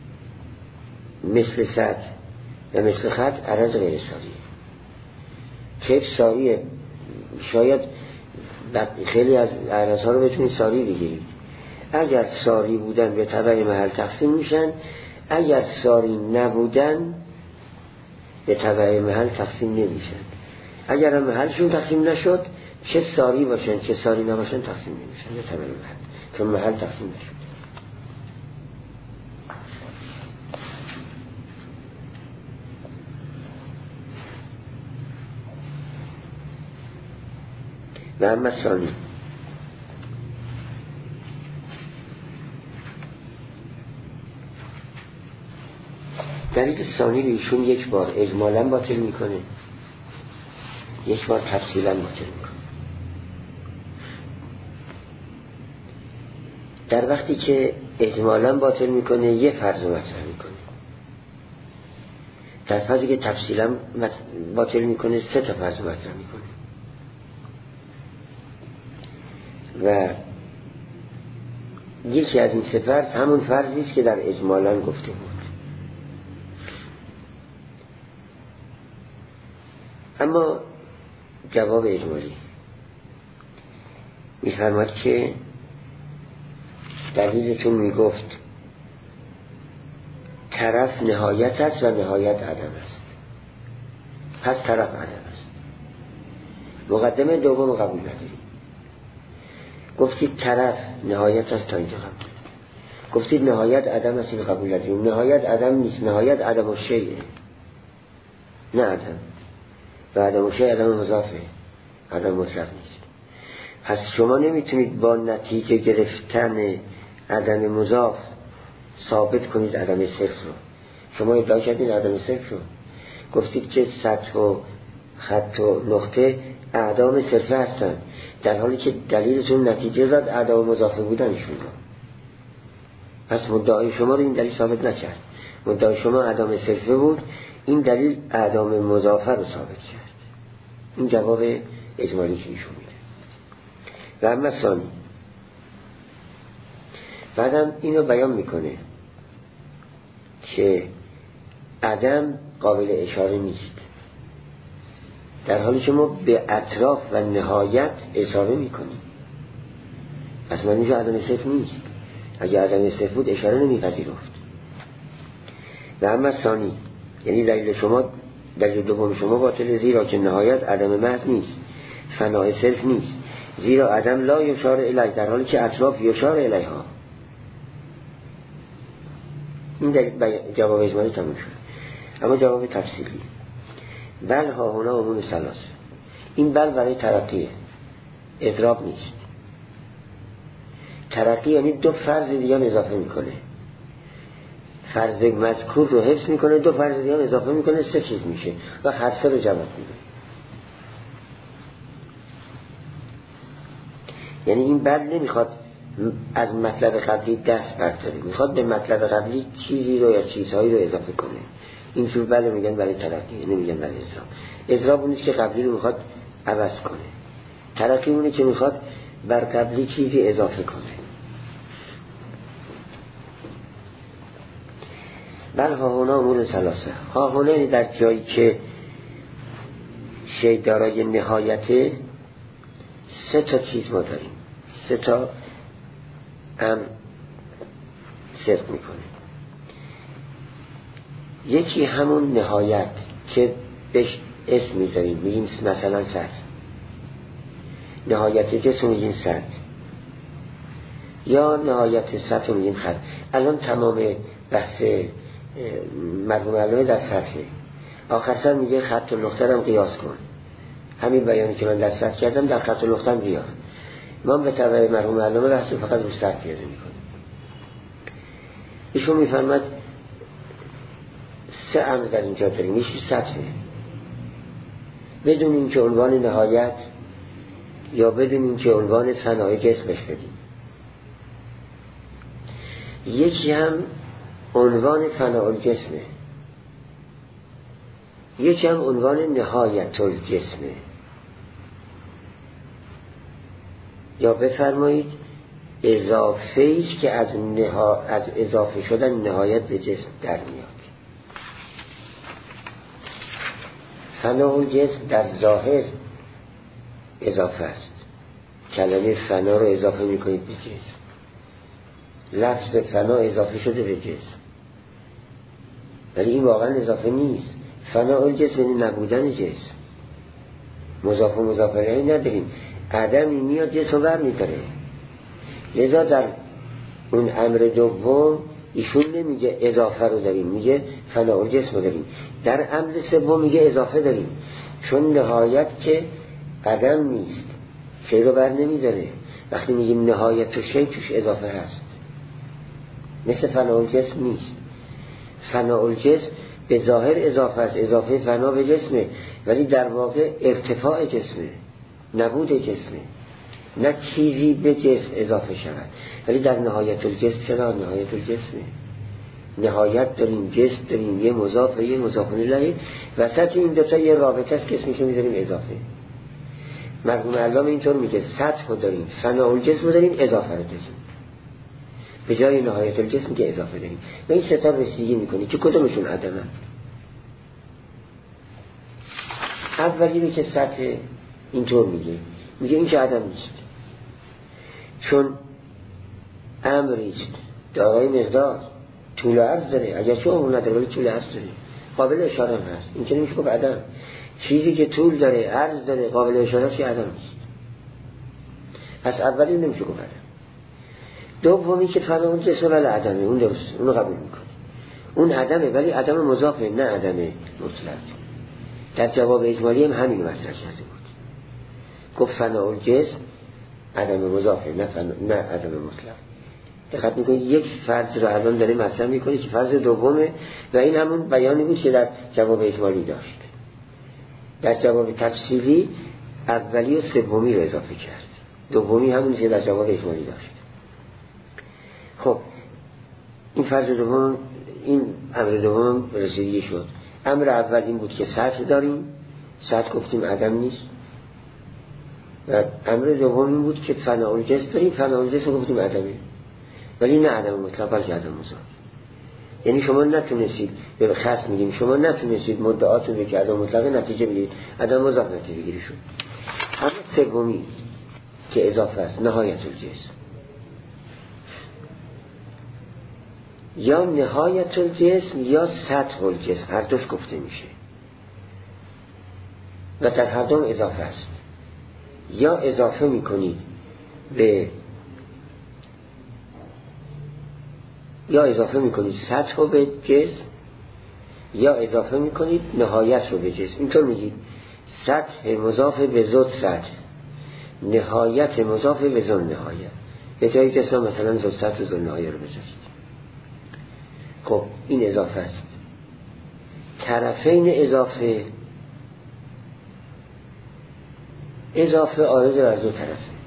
Speaker 1: مثل سطح و مثل خط عرض غیر ساریه. کیف ساریه، شاید خیلی از عرض ها رو بتونید ساری بگیرید، اگر ساری بودن به تبع محل تقسیم میشن، اگر ساری نبودن به تبع محل تقسیم نمیشن. اگر هم محلشون تقسیم نشد، چه ساری باشن چه ساری نباشن تقسیم نمیشن به تبع محل، چون محل تقسیم نشد. و اما ثانی، دلیل ثانی رو ایشون یک بار اجمالاً باطل میکنه، یک بار تفصیلاً باطل میکنه. در وقتی که اجمالاً باطل میکنه یه فرض مطرح میکنه، در فضی که تفصیلاً باطل میکنه سه تا فرض مطرح میکنه. و یکی از این سه فرض همون فرضی است که در اجمالاً گفته بود. اما جواب اجمالی میفرماد که دلیلتون میگفت طرف نهایت است و نهایت عدم است، پس طرف عدم است. مقدمه دوم قبول نداریم. گفتید طرف نهایت است تا اینجا قبول، گفتید نهایت عدم است این قبول نداریم. نهایت عدم نیست، نهایت عدم و شیء، نه عدم. و عدم و شیء عدم مضافه، عدم مطلق نیست. پس شما نمیتونید با نتیجه گرفتن عدم مضاف ثابت کنید عدم صرف رو. شما ادعا کردید عدم صرف رو، گفتید که سطح و خط و نقطه اعدام صرفه هستند، در حالی که دلیلتون نتیجه داد اعدام مضافه بودنشون رو. پس مدعای شما رو این دلیل ثابت نکرد. مدعای شما اعدام صرفه بود، این دلیل اعدام مضافه رو ثابت کرد. این جواب اجمالی که ایشون میده. و اما ثانی، بعدم اینو بیان میکنه که عدم قابل اشاره نیست، در حالی که ما به اطراف و نهایت اشاره میکنیم. پس من اینجا عدم صرف نیست، اگر عدم صرف بود اشاره نمیپذیرفت. و اما ثانی یعنی دلیل شما، دلیل دوم شما باطل، زیرا که نهایت عدم محض نیست، فنای صرف نیست، زیرا عدم لا یشار الیه، در حالی که اطراف یشار الیها. این جواب اجمالی تموم شد. اما جواب تفصیلی، بل ها هنا امون ثلاثه. این بل برای ترقیه، اضراب نیست. ترقی یعنی دو فرض دیگه اضافه میکنه، فرض مذکور رو حفظ میکنه، دو فرض دیگه اضافه میکنه، سه چیز میشه و هر سه رو جواب میده. یعنی این بل نمیخواد از مطلب قبلی دست برداره، میخواد به مطلب قبلی چیزی رو یا چیزهایی رو اضافه کنه. اینجور بله میگن برای ترقی، نمیگن برای اضراب. اضراب اونیست که قبلی رو میخواد عوض کنه، ترقی اونی که میخواد بر قبلی چیزی اضافه کنه. بل ها هنا امور ثلاثه. ها هنا در جایی که شی دارای نهایت، سه تا چیز ما داریم، سه تا هم صرف میکنه. یکی همون نهایت که بهش اسم میذاریم، میگیم مثلا سطح، نهایت جسم میگیم سطح، یا نهایت سطح میگیم خط. الان تمام بحث مرحوم علامه در سطحه، آخر سر میگه خط و نقطه هم قیاس کن. همین بیانی که من در سطح کردم در خط و نقطه هم بیار. من به تبع مرحوم علامه بحث فقط رو سطح پیاده میکنم. ایشون میفرمد سه امر در اینجا داریم. یکی سطحه، بدون این که عنوان نهایت یا بدون این که عنوان فنای جسمش بدیم. یکی هم عنوان فنای جسمه، یکی هم عنوان نهایت الجسمه. یا بفرمایید اضافه ایست که از, نها... از اضافه شدن نهایت به جسم در میاد. فنا الجسم در ظاهر اضافه است، کلمه فنا رو اضافه میکنید به جسم، لفظ فنا اضافه شده به جسم، ولی این واقعا اضافه نیست. فنا الجسم یعنی نبودن جسم، مضاف و مضاف الیه نداریم، عدمی میاد جسم بر می‌داره. لذا در اون امر دوم ایشون نمیگه اضافه رو داریم، میگه فنا الجسم رو داریم. در امر سوم میگه اضافه داریم، چون نهایت که عدم نیست، شی رو بر نمی‌داره. وقتی میگیم نهایت و شی توش اضافه هست، مثل فنا الجسم نیست. فنا الجسم به ظاهر اضافه است، اضافه فنا به جسمه، ولی در واقع ارتفاع جسمه، نبود جسمه، نه چیزی به جسم اضافه شود. ولی در نهایت الجسم چرا نهایت الجسمه؟ نهایت داریم، جسم داریم، یه مضاف و یه مضاف الیه، وسط این دوتا یه رابطه است که اسمشو میذاریم اضافه. مرحوم علامه اینطور میگه سطح رو داریم، فنا الجسم رو داریم، اضافه رو داریم. به جای نهایت الجسم که اضافه داریم و این ستا رسیدگی میکنی که کدومشون عدمه؟ اولی رو که سطح اینطور میگه، میگه این که عدم نیست، چون امریست دارای مقدار طول و عرض داره، اگر چون اون نداره ولی طول و عرض داره، قابل اشاره هم هست، این که نمیشه گفت عدم. چیزی که طول داره، عرض داره، قابل اشاره است که عدم نیست. پس اولی نمیشه گفت عدم. دومی که فنا الجسم ولی عدمه، اون درست، اونو قبول میکنه، اون عدمه ولی عدم مضافه، نه عدم مطلق. در جواب اجمالی هم همین مطرح کرده بود، گفت فنا الجسم عدم مضافه، نه, فنا... نه عدم مطلق. دقت میکنید یک فرض رو الان داره مطرح میکنه که فرض دومه و این همون بیانی بود که در جواب اجمالی داشت. در جواب تفصیلی اولی و سومی رو اضافه کرد، دومی همون که در جواب اجمالی داشت. خب این فرض دوم، این امر دوم رسیدگی شد. امر اول این بود که سطح داریم، سطح گفتیم عدم نیست، و امر دوم این بود که فنا الجسم داریم، فنا الجسم گفتیم عدمه ولی نه عدم مطلق بلکه عدم مضاف. یعنی شما نتونستید، به خاص میگیم شما نتونستید مدعاتون رو که عدم مطلق نتیجه بگیرید، عدم مضاف نتیجه گیری شد. امر سومی که اضافه است نهایت الجسم، یا نهایت الجسم یا سطح الجسم، هر دوش گفته میشه و در هر دوم اضافه است. یا اضافه میکنید به یا اضافه میکنید سطح رو به جسم، یا اضافه میکنید نهایت رو به جسم. اینطور میگید سطح مضاف به زد سطح، نهایت مضاف به زد نهایت. به جایی که اسم مثلا زد سطح و زد نهایت رو بذارید. خب این اضافه است. طرفین اضافه، اضافه عارض بر دو طرفه.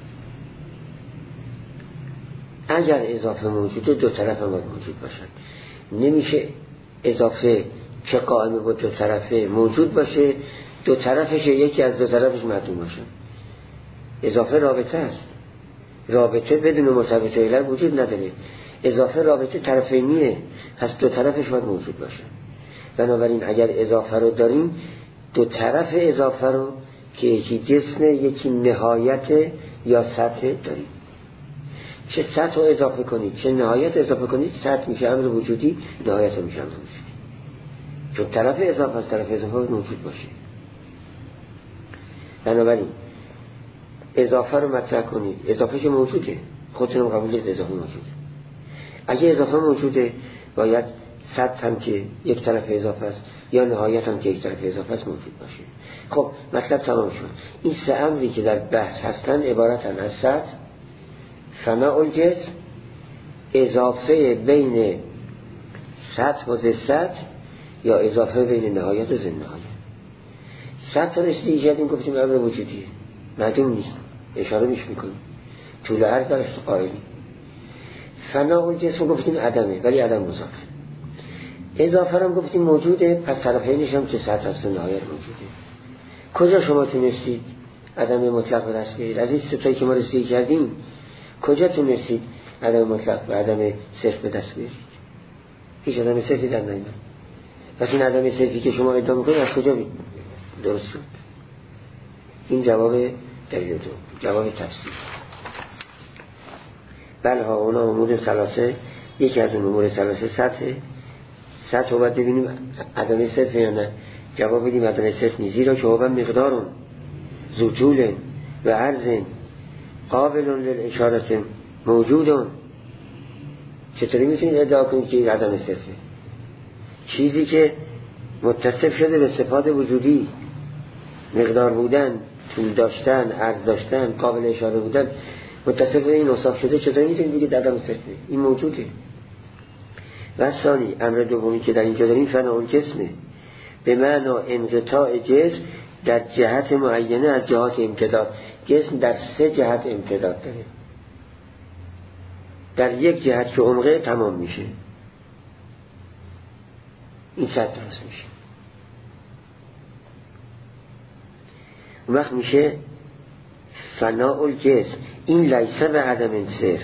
Speaker 1: اگر اضافه موجوده دو طرف هم باید موجود باشن. نمیشه اضافه که قائم با دو طرفه موجود باشه، دو طرفش یکی از دو طرفش معدوم باشه. اضافه رابطه است، رابطه بدون مرتبط علت وجود نداره. اضافه رابطه طرفینیه، پس دو طرفش باید موجود باشه. بنابراین اگر اضافه رو داریم، دو طرف اضافه رو که یکی جسم یکی نهایت یا سطح داریم. چه سطح رو اضافه کنید چه نهایت اضافه کنید، سطح میشه امر وجودی، نهایت میشه امر وجودی، چون طرف اضافه از طرف اضافه موجود باشه. بنابراین اضافه رو مطرح کنید، اضافه که موجوده، خودتون قبول دارید اضافه موجوده. اگه اضافه موجوده باید سطح هم که یک طرف اضافه است یا نهایت هم که یک طرف اضافه است موجود باشه. خب مطلب تمام شد. این سه امری که در بحث هستن عبارتن از سطح، فنا الجسم، اضافه بین سطح و ضد سطح، یا اضافه بین نهایت و ضد نهایت. سطح رسیدگی ایجاد این گفتیم امر وجودیه، معدوم نیست، اشاره میش میکنیم، طول عرض درش قائلی. فنا الجسم گفتیم عدمه ولی عدم مضافه. اضافه هم گفتیم موجوده، پس طرفینش هم که سطح هست و نهایت موجوده. کجا شما تونستید عدم مطلق به دست بیارید؟ از این ستایی که ما رسیدگی کردیم کجا تونستید عدم مطلق و عدم صرف به دست بیارید؟ هیچ عدم صرفی در نمیاد. پس این عدم صرفی که شما ادعا میکنید از کجا درست شد؟ این جواب دلیل دو، جواب تفسیر. بله ها اونا امور ثلاثه، یکی از اون امور ثلاثه سطحه. سطح رو باید ببینیم عدم صرف یا نه. جواب بدیم عدم صرف نیست، زیرا که هو مقدارون زوجول و عرض قابلون للاشارت موجودون. چطوری میتونید ادعا کنید که این عدم صرفه؟ چیزی که متصف شده به صفات وجودی، مقدار بودن، طول داشتن، عرض داشتن، قابل اشاره بودن، متصف به این اوصاف شده، چطوری میتونید بگید عدم صرفه؟ این موجوده. و ثانی امر دومی که در اینجا داریم فناء الجسمه، به معنی انقطاع جسم در جهت معینه از جهات امتداد. جسم در سه جهت امتداد داره. در یک جهت که عمقه تمام میشه، این سطح درست میشه. اون وقت میشه فناء الجسم. این لیسه به عدم صرف،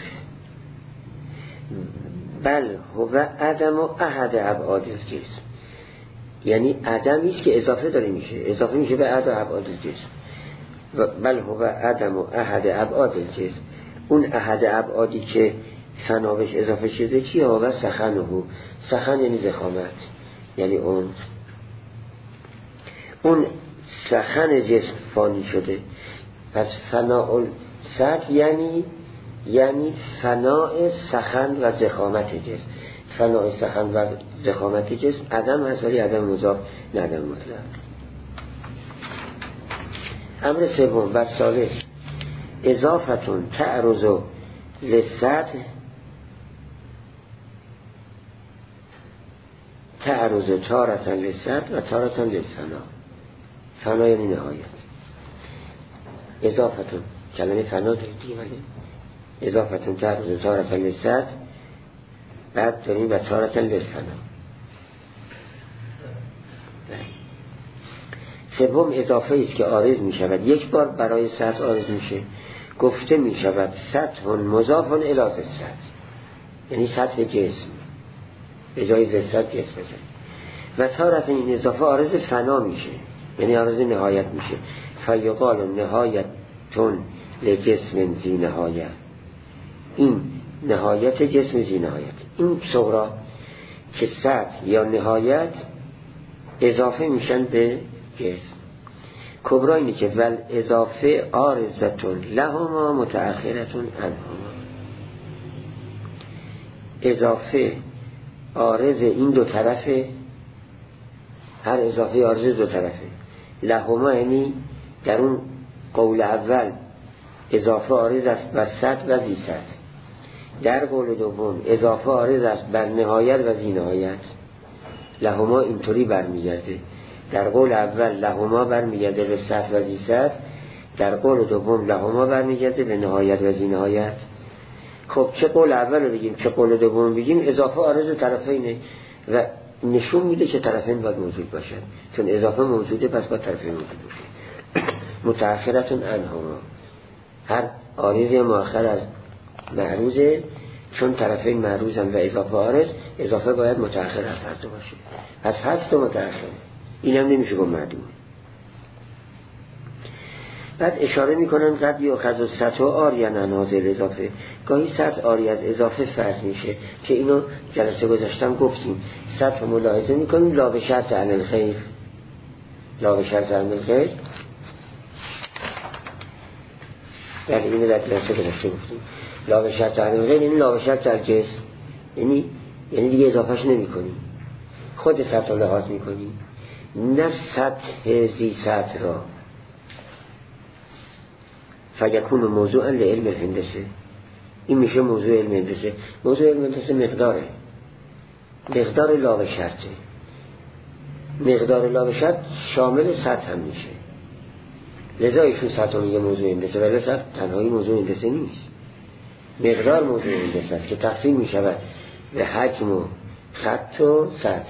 Speaker 1: بل هو عدم و احد ابعاد الجسم. یعنی عدمی است که اضافه داره میشه، اضافه میشه به احد ابعاد الجسم. بل هو عدم و احد ابعاد الجسم. اون احد ابعادی که فنا بهش اضافه شده چیه؟ و سخنه. سخن یعنی ضخامت، یعنی اون اون سخن جسم فانی شده. پس فناء السطح یعنی یعنی فناء سخن و ضخامت جسم. فناء سخن و ضخامت جسم عدم هست، ولی عدم مضاف نه عدم مطلق. امر سوم و ثالث اضافتون تعرض للسطح، تعرض تارة للسطح و تارة للفنا. فنا یعنی نهایت. اضافتون کلمه فنا دیدی، ولی اضافتون تعرض تارة للسطح، بعد داریم و تارة للفنا. سوم اضافه است که عارض می شود، یک بار برای سطح عارض میشه. گفته می شود سطح مضاف الی السطح، یعنی سطح جسم به جای سطح جسم بزن. و تارت این اضافه عارض فنا میشه، یعنی عارض نهایت میشه. فیقال نهایتون لجسم زی نهایت، این نهایت جسم زی نهایت. این صغرا که سطح یا نهایت اضافه میشن به جسم. کبرا اینه که ول اضافه عارضتون لهما متأخرتون عنهما. اضافه عارض این دو طرفه، هر اضافه عارض دو طرفه. لهما یعنی در اون قول اول اضافه عارض است بر سطح و زی سطح. در قول دوم اضافه عارض است بر نهایت و زی نهایت. لهما اینطوری برمیگرده. در قول اول لهما برمیگرده به سطح و زی سطح، در قول دوم لهما برمیگرده به نهایت و زی نهایت. خب چه قول اول رو بگیم چه قول دوم بگیم، اضافه عارض طرفینه و نشون میده که طرفین باید موجود باشن، چون اضافه موجوده پس باید طرفین موجود باشه. متأخرتون عنهما، هر عارضی مؤخر از معروضه، چون طرفین معروضن و اضافه عارض، اضافه باید متأخر از هر دو باشه. پس هست و متأخر، این هم نمیشه گفت معدوم. بعد اشاره میکنن قد یؤخذ السطح آریا عن هذه الاضافه. گاهی سطح آری از اضافه فرض میشه که اینو جلسه گذاشتم گفتیم. سطح ملاحظه میکنیم لا به شرط عن الخیر، لا به شرط عن الخیر، در اینو در جلسه گذاشته گفتیم لا به شرط عن الخیر، یعنی لا به شرط عن الجسم، یعنی یعنی دیگه اضافهش نمی کنیم، خود سطح رو لحاظ میکنیم، نه سطح زی سطح را. فیکون موضوعا لعلم الهندسه، این میشه موضوع علم هندسه. موضوع علم هندسه مقداره، مقدار لا به شرطه. مقدار لا به شرط شامل سطح هم میشه، لذا ایشون سطح میگه موضوع هندسه، ولی سطح تنهایی موضوع هندسه نیست. مقدار موضوع هندسه است که تقسیم میشود به حجم و خط و سطح.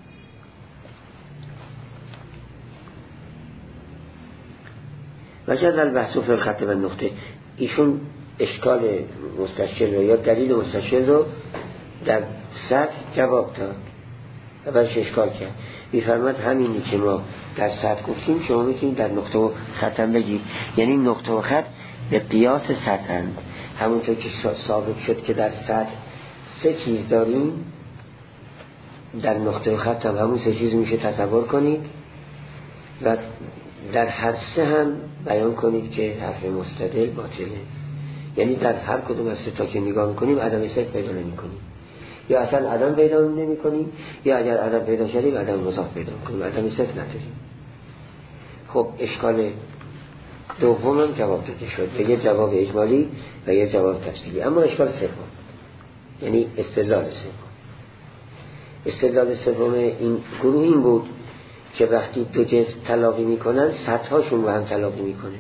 Speaker 1: و جز البحث فی الخط و نقطه، ایشون اشکال مستشکل رو یا دلیل مستشکل رو در سطح جواب داد و برش اشکال کرد. میفرماد همینی که ما در سطح گفتیم شما میتونید در نقطه و خط هم بگید، یعنی نقطه و خط به قیاس سطح هم. همونطور که ثابت شد که در سطح سه چیز داریم، در نقطه خط هم همون سه چیز میشه تصور کنید و در هر سه هم بیان کنید که حرف مستدل باطله. یعنی در هر کدوم از سه تا که نگاه میکنیم عدم صفر پیدا نمی کنیم، یا اصلا عدم پیدا نمی کنیم، یا اگر عدم پیدا شدیم عدم مضاف پیدا کنیم، عدم صفر نداریم. خب اشکال دوم هم جواب داده شد، یه جواب اجمالی و یه جواب تفصیلی. اما اشکال سوم یعنی استدلال سوم، استدلال سوم این گروه این بود که وقتی دو جسم تلاقی میکنن سطحاشون با هم تلاقی میکنه.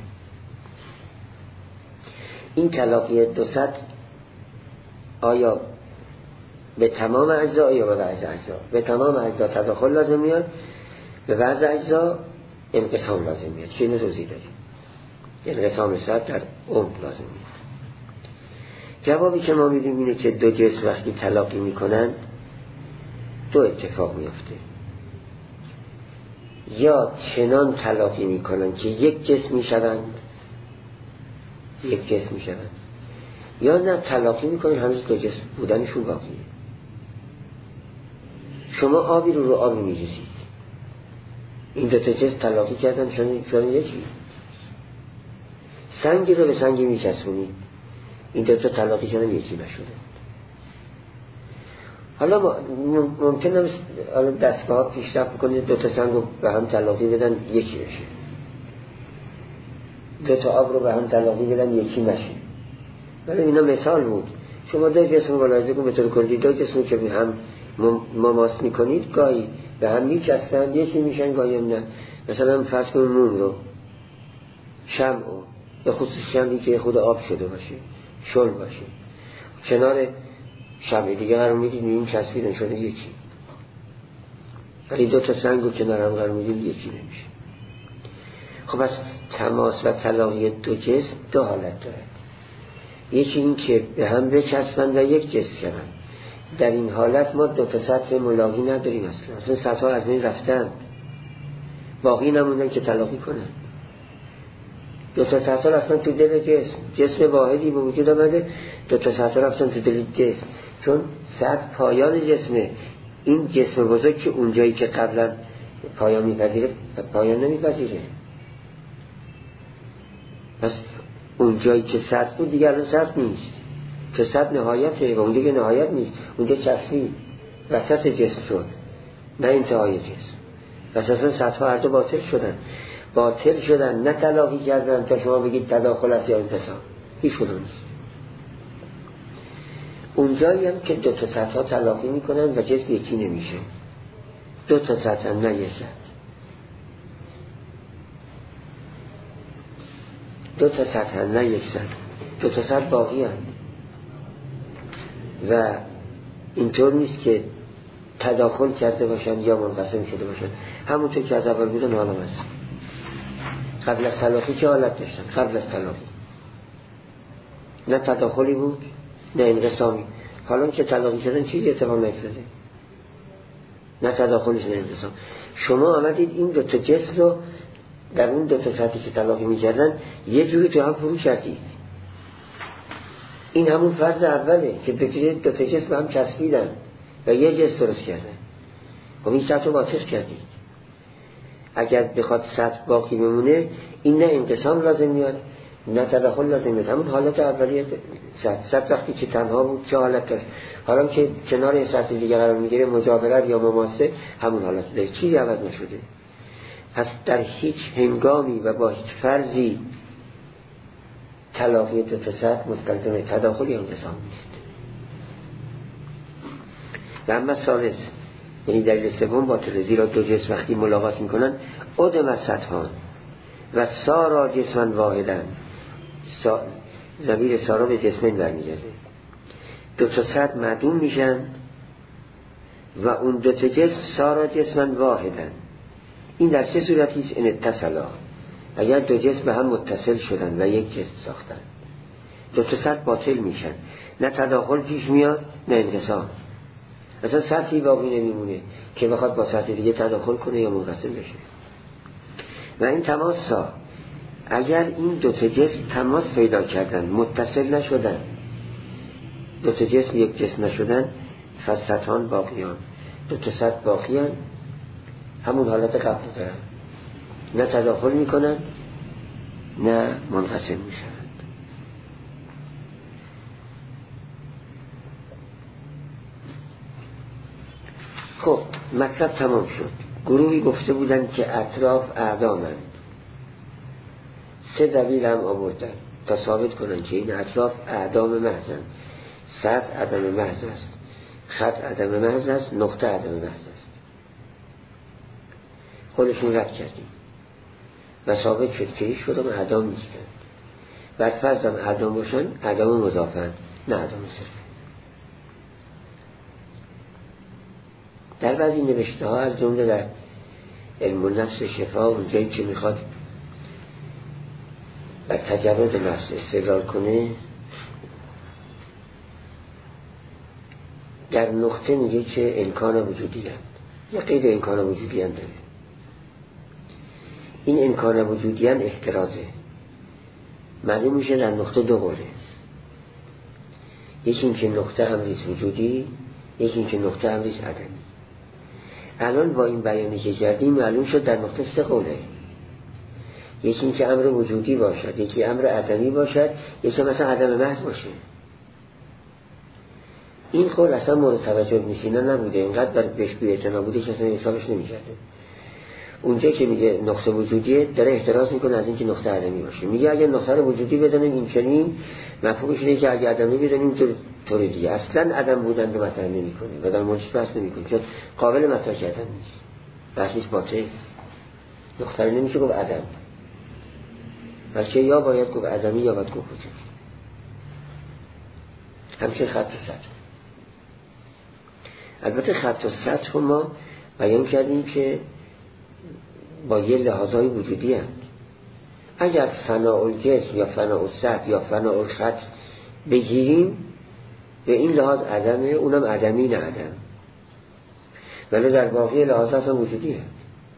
Speaker 1: این تلاقی دو سطح آیا به تمام اجزا یا به بعض اجزا؟ به تمام اجزا تداخل لازم میاد، به بعض اجزا انقسام لازم میاد. چه اینو توضیح داریم، انقسام سطح در عمق لازم میاد. جوابی که ما میدیم اینه که دو جسم وقتی تلاقی میکنن دو اتفاق میفته، یا چنان تلاقی میکنن که یک جسم میشوند، یک جسم میشوند، یا نه تلاقی میکنن هنوز دو جسم بودنشون باقیه. شما آبی رو رو آبی میریزید، این دو تا جسم تلاقی کردن شدن یکی. سنگی رو به سنگی میچسبونید، این دو تا تلاقی کردن یکی نشده. حالا ممکنه دستگاه پیشرفت کنید دو تا سنگ رو به هم تلاقی بدن یکی بشه، دو تا آب رو به هم تلاقی بدن یکی نشه. ولی اینا مثال بود. شما دو جسم رو ملاحظه کنید، به طور کلی دو جسم که به هم مماس میکنید گاهی به هم میچسبن یکی میشن، گاهی هم نه. مثلا فرض کنید موم رو، شمع رو، به خصوص شمعی که خود آب شده باشه، شل باشه، کنار شمع دیگه قرار میدید این چسبیدن شده یکی. ولی دو تا سنگ رو کنار هم قرار میدید یکی نمیشه. خب از تماس و تلاقی دو جسم دو حالت داره. یکی این که به هم بچسبن و یک جسم شدن. در این حالت ما دو تا سطح ملاقی نداریم، اصلا اصلا سطح ها از بین رفتند، باقی نموندن که تلاقی کنن. دو تا سطح رفتن تو دل جسم، جسم واحدی به وجود آمده، دو تا سطح رفتن تو دل جسم، چون سطح پایان جسمه. این جسم بزرگ که اونجایی که قبلا پایان میپذیره پایان نمیپذیره، پس اونجایی که سطح بود دیگر الان سطح نیست، که سطح نهایته و اون دیگه نهایت نیست، اونجا چسبید وسط جسم شد نه انتهای جسم. پس اصلا سطح ها هر دو باطل شدن، باطل شدن نه تلاقی کردن تا شما بگید تداخل است یا انقسام، هیچ کدوم نیست. اونجایی هم که دو تا سطح ها تلاقی میکنن و جسم یکی نمیشه، دو تا سطح هم نه یک سطح، دو تا سطح هم نه یک سطح، دو تا سطح باقی هم. و اینطور نیست که تداخل کرده باشن یا منقسم شده باشن، همونطور که از اول بودن حالا هست. قبل از تلاقی چه حالت داشتن؟ قبل از تلاقی نه تداخلی بود نه انقسامی. حالا که تلاقی شدن چیزی اتفاق نیفتاده، نه تداخلش نه انقسام. شما آمدید این دو تا جسم رو در اون دو تا سطحی که تلاقی می‌کردن یه جوری تو هم فرو کردید. این همون فرض اوله که دو تا جسم هم چسبیدن و یه جسم درست کردن. خب این سطح رو باطل کردید. اگر بخواد سطح باقی بمونه این نه انقسام لازم میاد نه تداخل لازم میاد، همون حالت اولیه سطح. سطح وقتی که تنها بود چه حالت داشت؟ حالا که کنار یه سطح دیگه قرار میگیره مجاورت یا مماسه همون حالت داره، چیزی عوض نشده. پس در هیچ هنگامی و با هیچ فرضی تلاقی دو تا سطح مستلزم تداخل یا انقسام نیست. و اما ثالث یعنی دلیل سوم باطله، زیرا دو جسم وقتی ملاقات میکنن عدم از سطحان و سارا جسمن واحدن، سا... ضمیر سارا به جسمن برمیگرده، دو تا سطح معدوم میشن و اون دو تا جسم سارا جسمن واحدن. این در چه صورتی است؟ این اتصالا، اگر دو جسم به هم متصل شدن و یک جسم ساختن دو تا سطح باطل میشن، نه تداخل پیش میاد نه انقسام. اصلا سطحی باقی نمیمونه که بخواد با سطح دیگه تداخل کنه یا منقسم بشه. و این تماس ها اگر این دو تا جسم تماس پیدا کردن متصل نشدن دو تا جسم یک جسم نشدن، فستان باقیان، دو تا سطح باقیان، همون حالت قبل دارن، نه تداخل میکنن نه منقسم میشن. خب مطلب تمام شد. گروهی گفته بودن که اطراف اعدامند، سه دلیل هم آوردن تا ثابت کنن که این اطراف اعدام محضند. سطح عدم محض است، خط عدم محض است، نقطه عدم محض است. خودشون رد کردیم و ثابت شد که هیچ کدام اعدام نیستند. بر فرض هم اعدام باشن، اعدام مضافند نه اعدام صرف. در بعضی نوشته ها از جمله در علم النفس شفا، اونجایی که میخواد بر تجرد نفس استدلال کنه، در نقطه میگه که امکان وجودی هست یا غیر امکان وجودی هم داره. این امکان وجودی هم احترازه. معلوم میشه در نقطه دو قوله است. یکی این که نقطه امریز وجودی، یکی این که نقطه امریز عدمی. الان با این بیانی که کردیم معلوم شد در نقطه سه قوله. یکی این که امر وجودی باشد، یکی امر عدمی باشد، یکی مثلا عدم محض باشه. این قول اصلا مورد توجه میسینا نبوده، اینقدر بر بهش بی اعتنا بوده که اصلا حسابش نمیکرده. اونجا که میگه نقطه وجودیه داره احتراز میکنه از اینکه نقطه عدمی باشه. میگه اگه نقطه وجودی بدونیم این چنین، مفهومش اینه که اگه عدمی بدونیم تو طور دیگه. اصلا عدم بودن رو مطرح نمیکنه و در موردش بحث نمیکنه، چون قابل مطرح کردن نیست. بحثش باطل. نقطه نمیشه گفت عدم، بلکه یا باید گفت عدمی یا باید گفت وجودی. همچنین خط و سطح. البته خط و سطح ما بیان کردیم که با یه لحاظهای وجودی هم. اگر فناء الجسم یا فناء السطح یا فناء الخط بگیریم، به این لحاظ عدمه، اونم عدمی نه عدم، ولی در باقی لحاظ هم وجودی هم.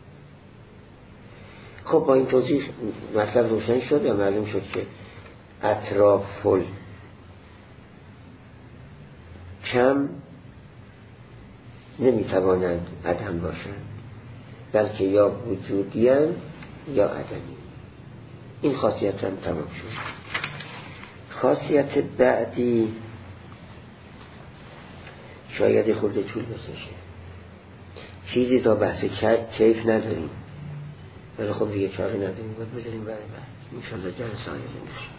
Speaker 1: خب با این توضیح مطلب روشن شد و معلوم شد که اطراف کم نمیتوانند عدم باشند، بلکه یا وجودی هستند یا عدمی. این خاصیت هم تمام شد. خاصیت بعدی شاید خورده طول بکشه، چیزی تا بحث کیف نداریم، ولی خب دیگه چاره نداریم، باید بذاریم برای بعد. انشاءالله جلسه آینده میشه.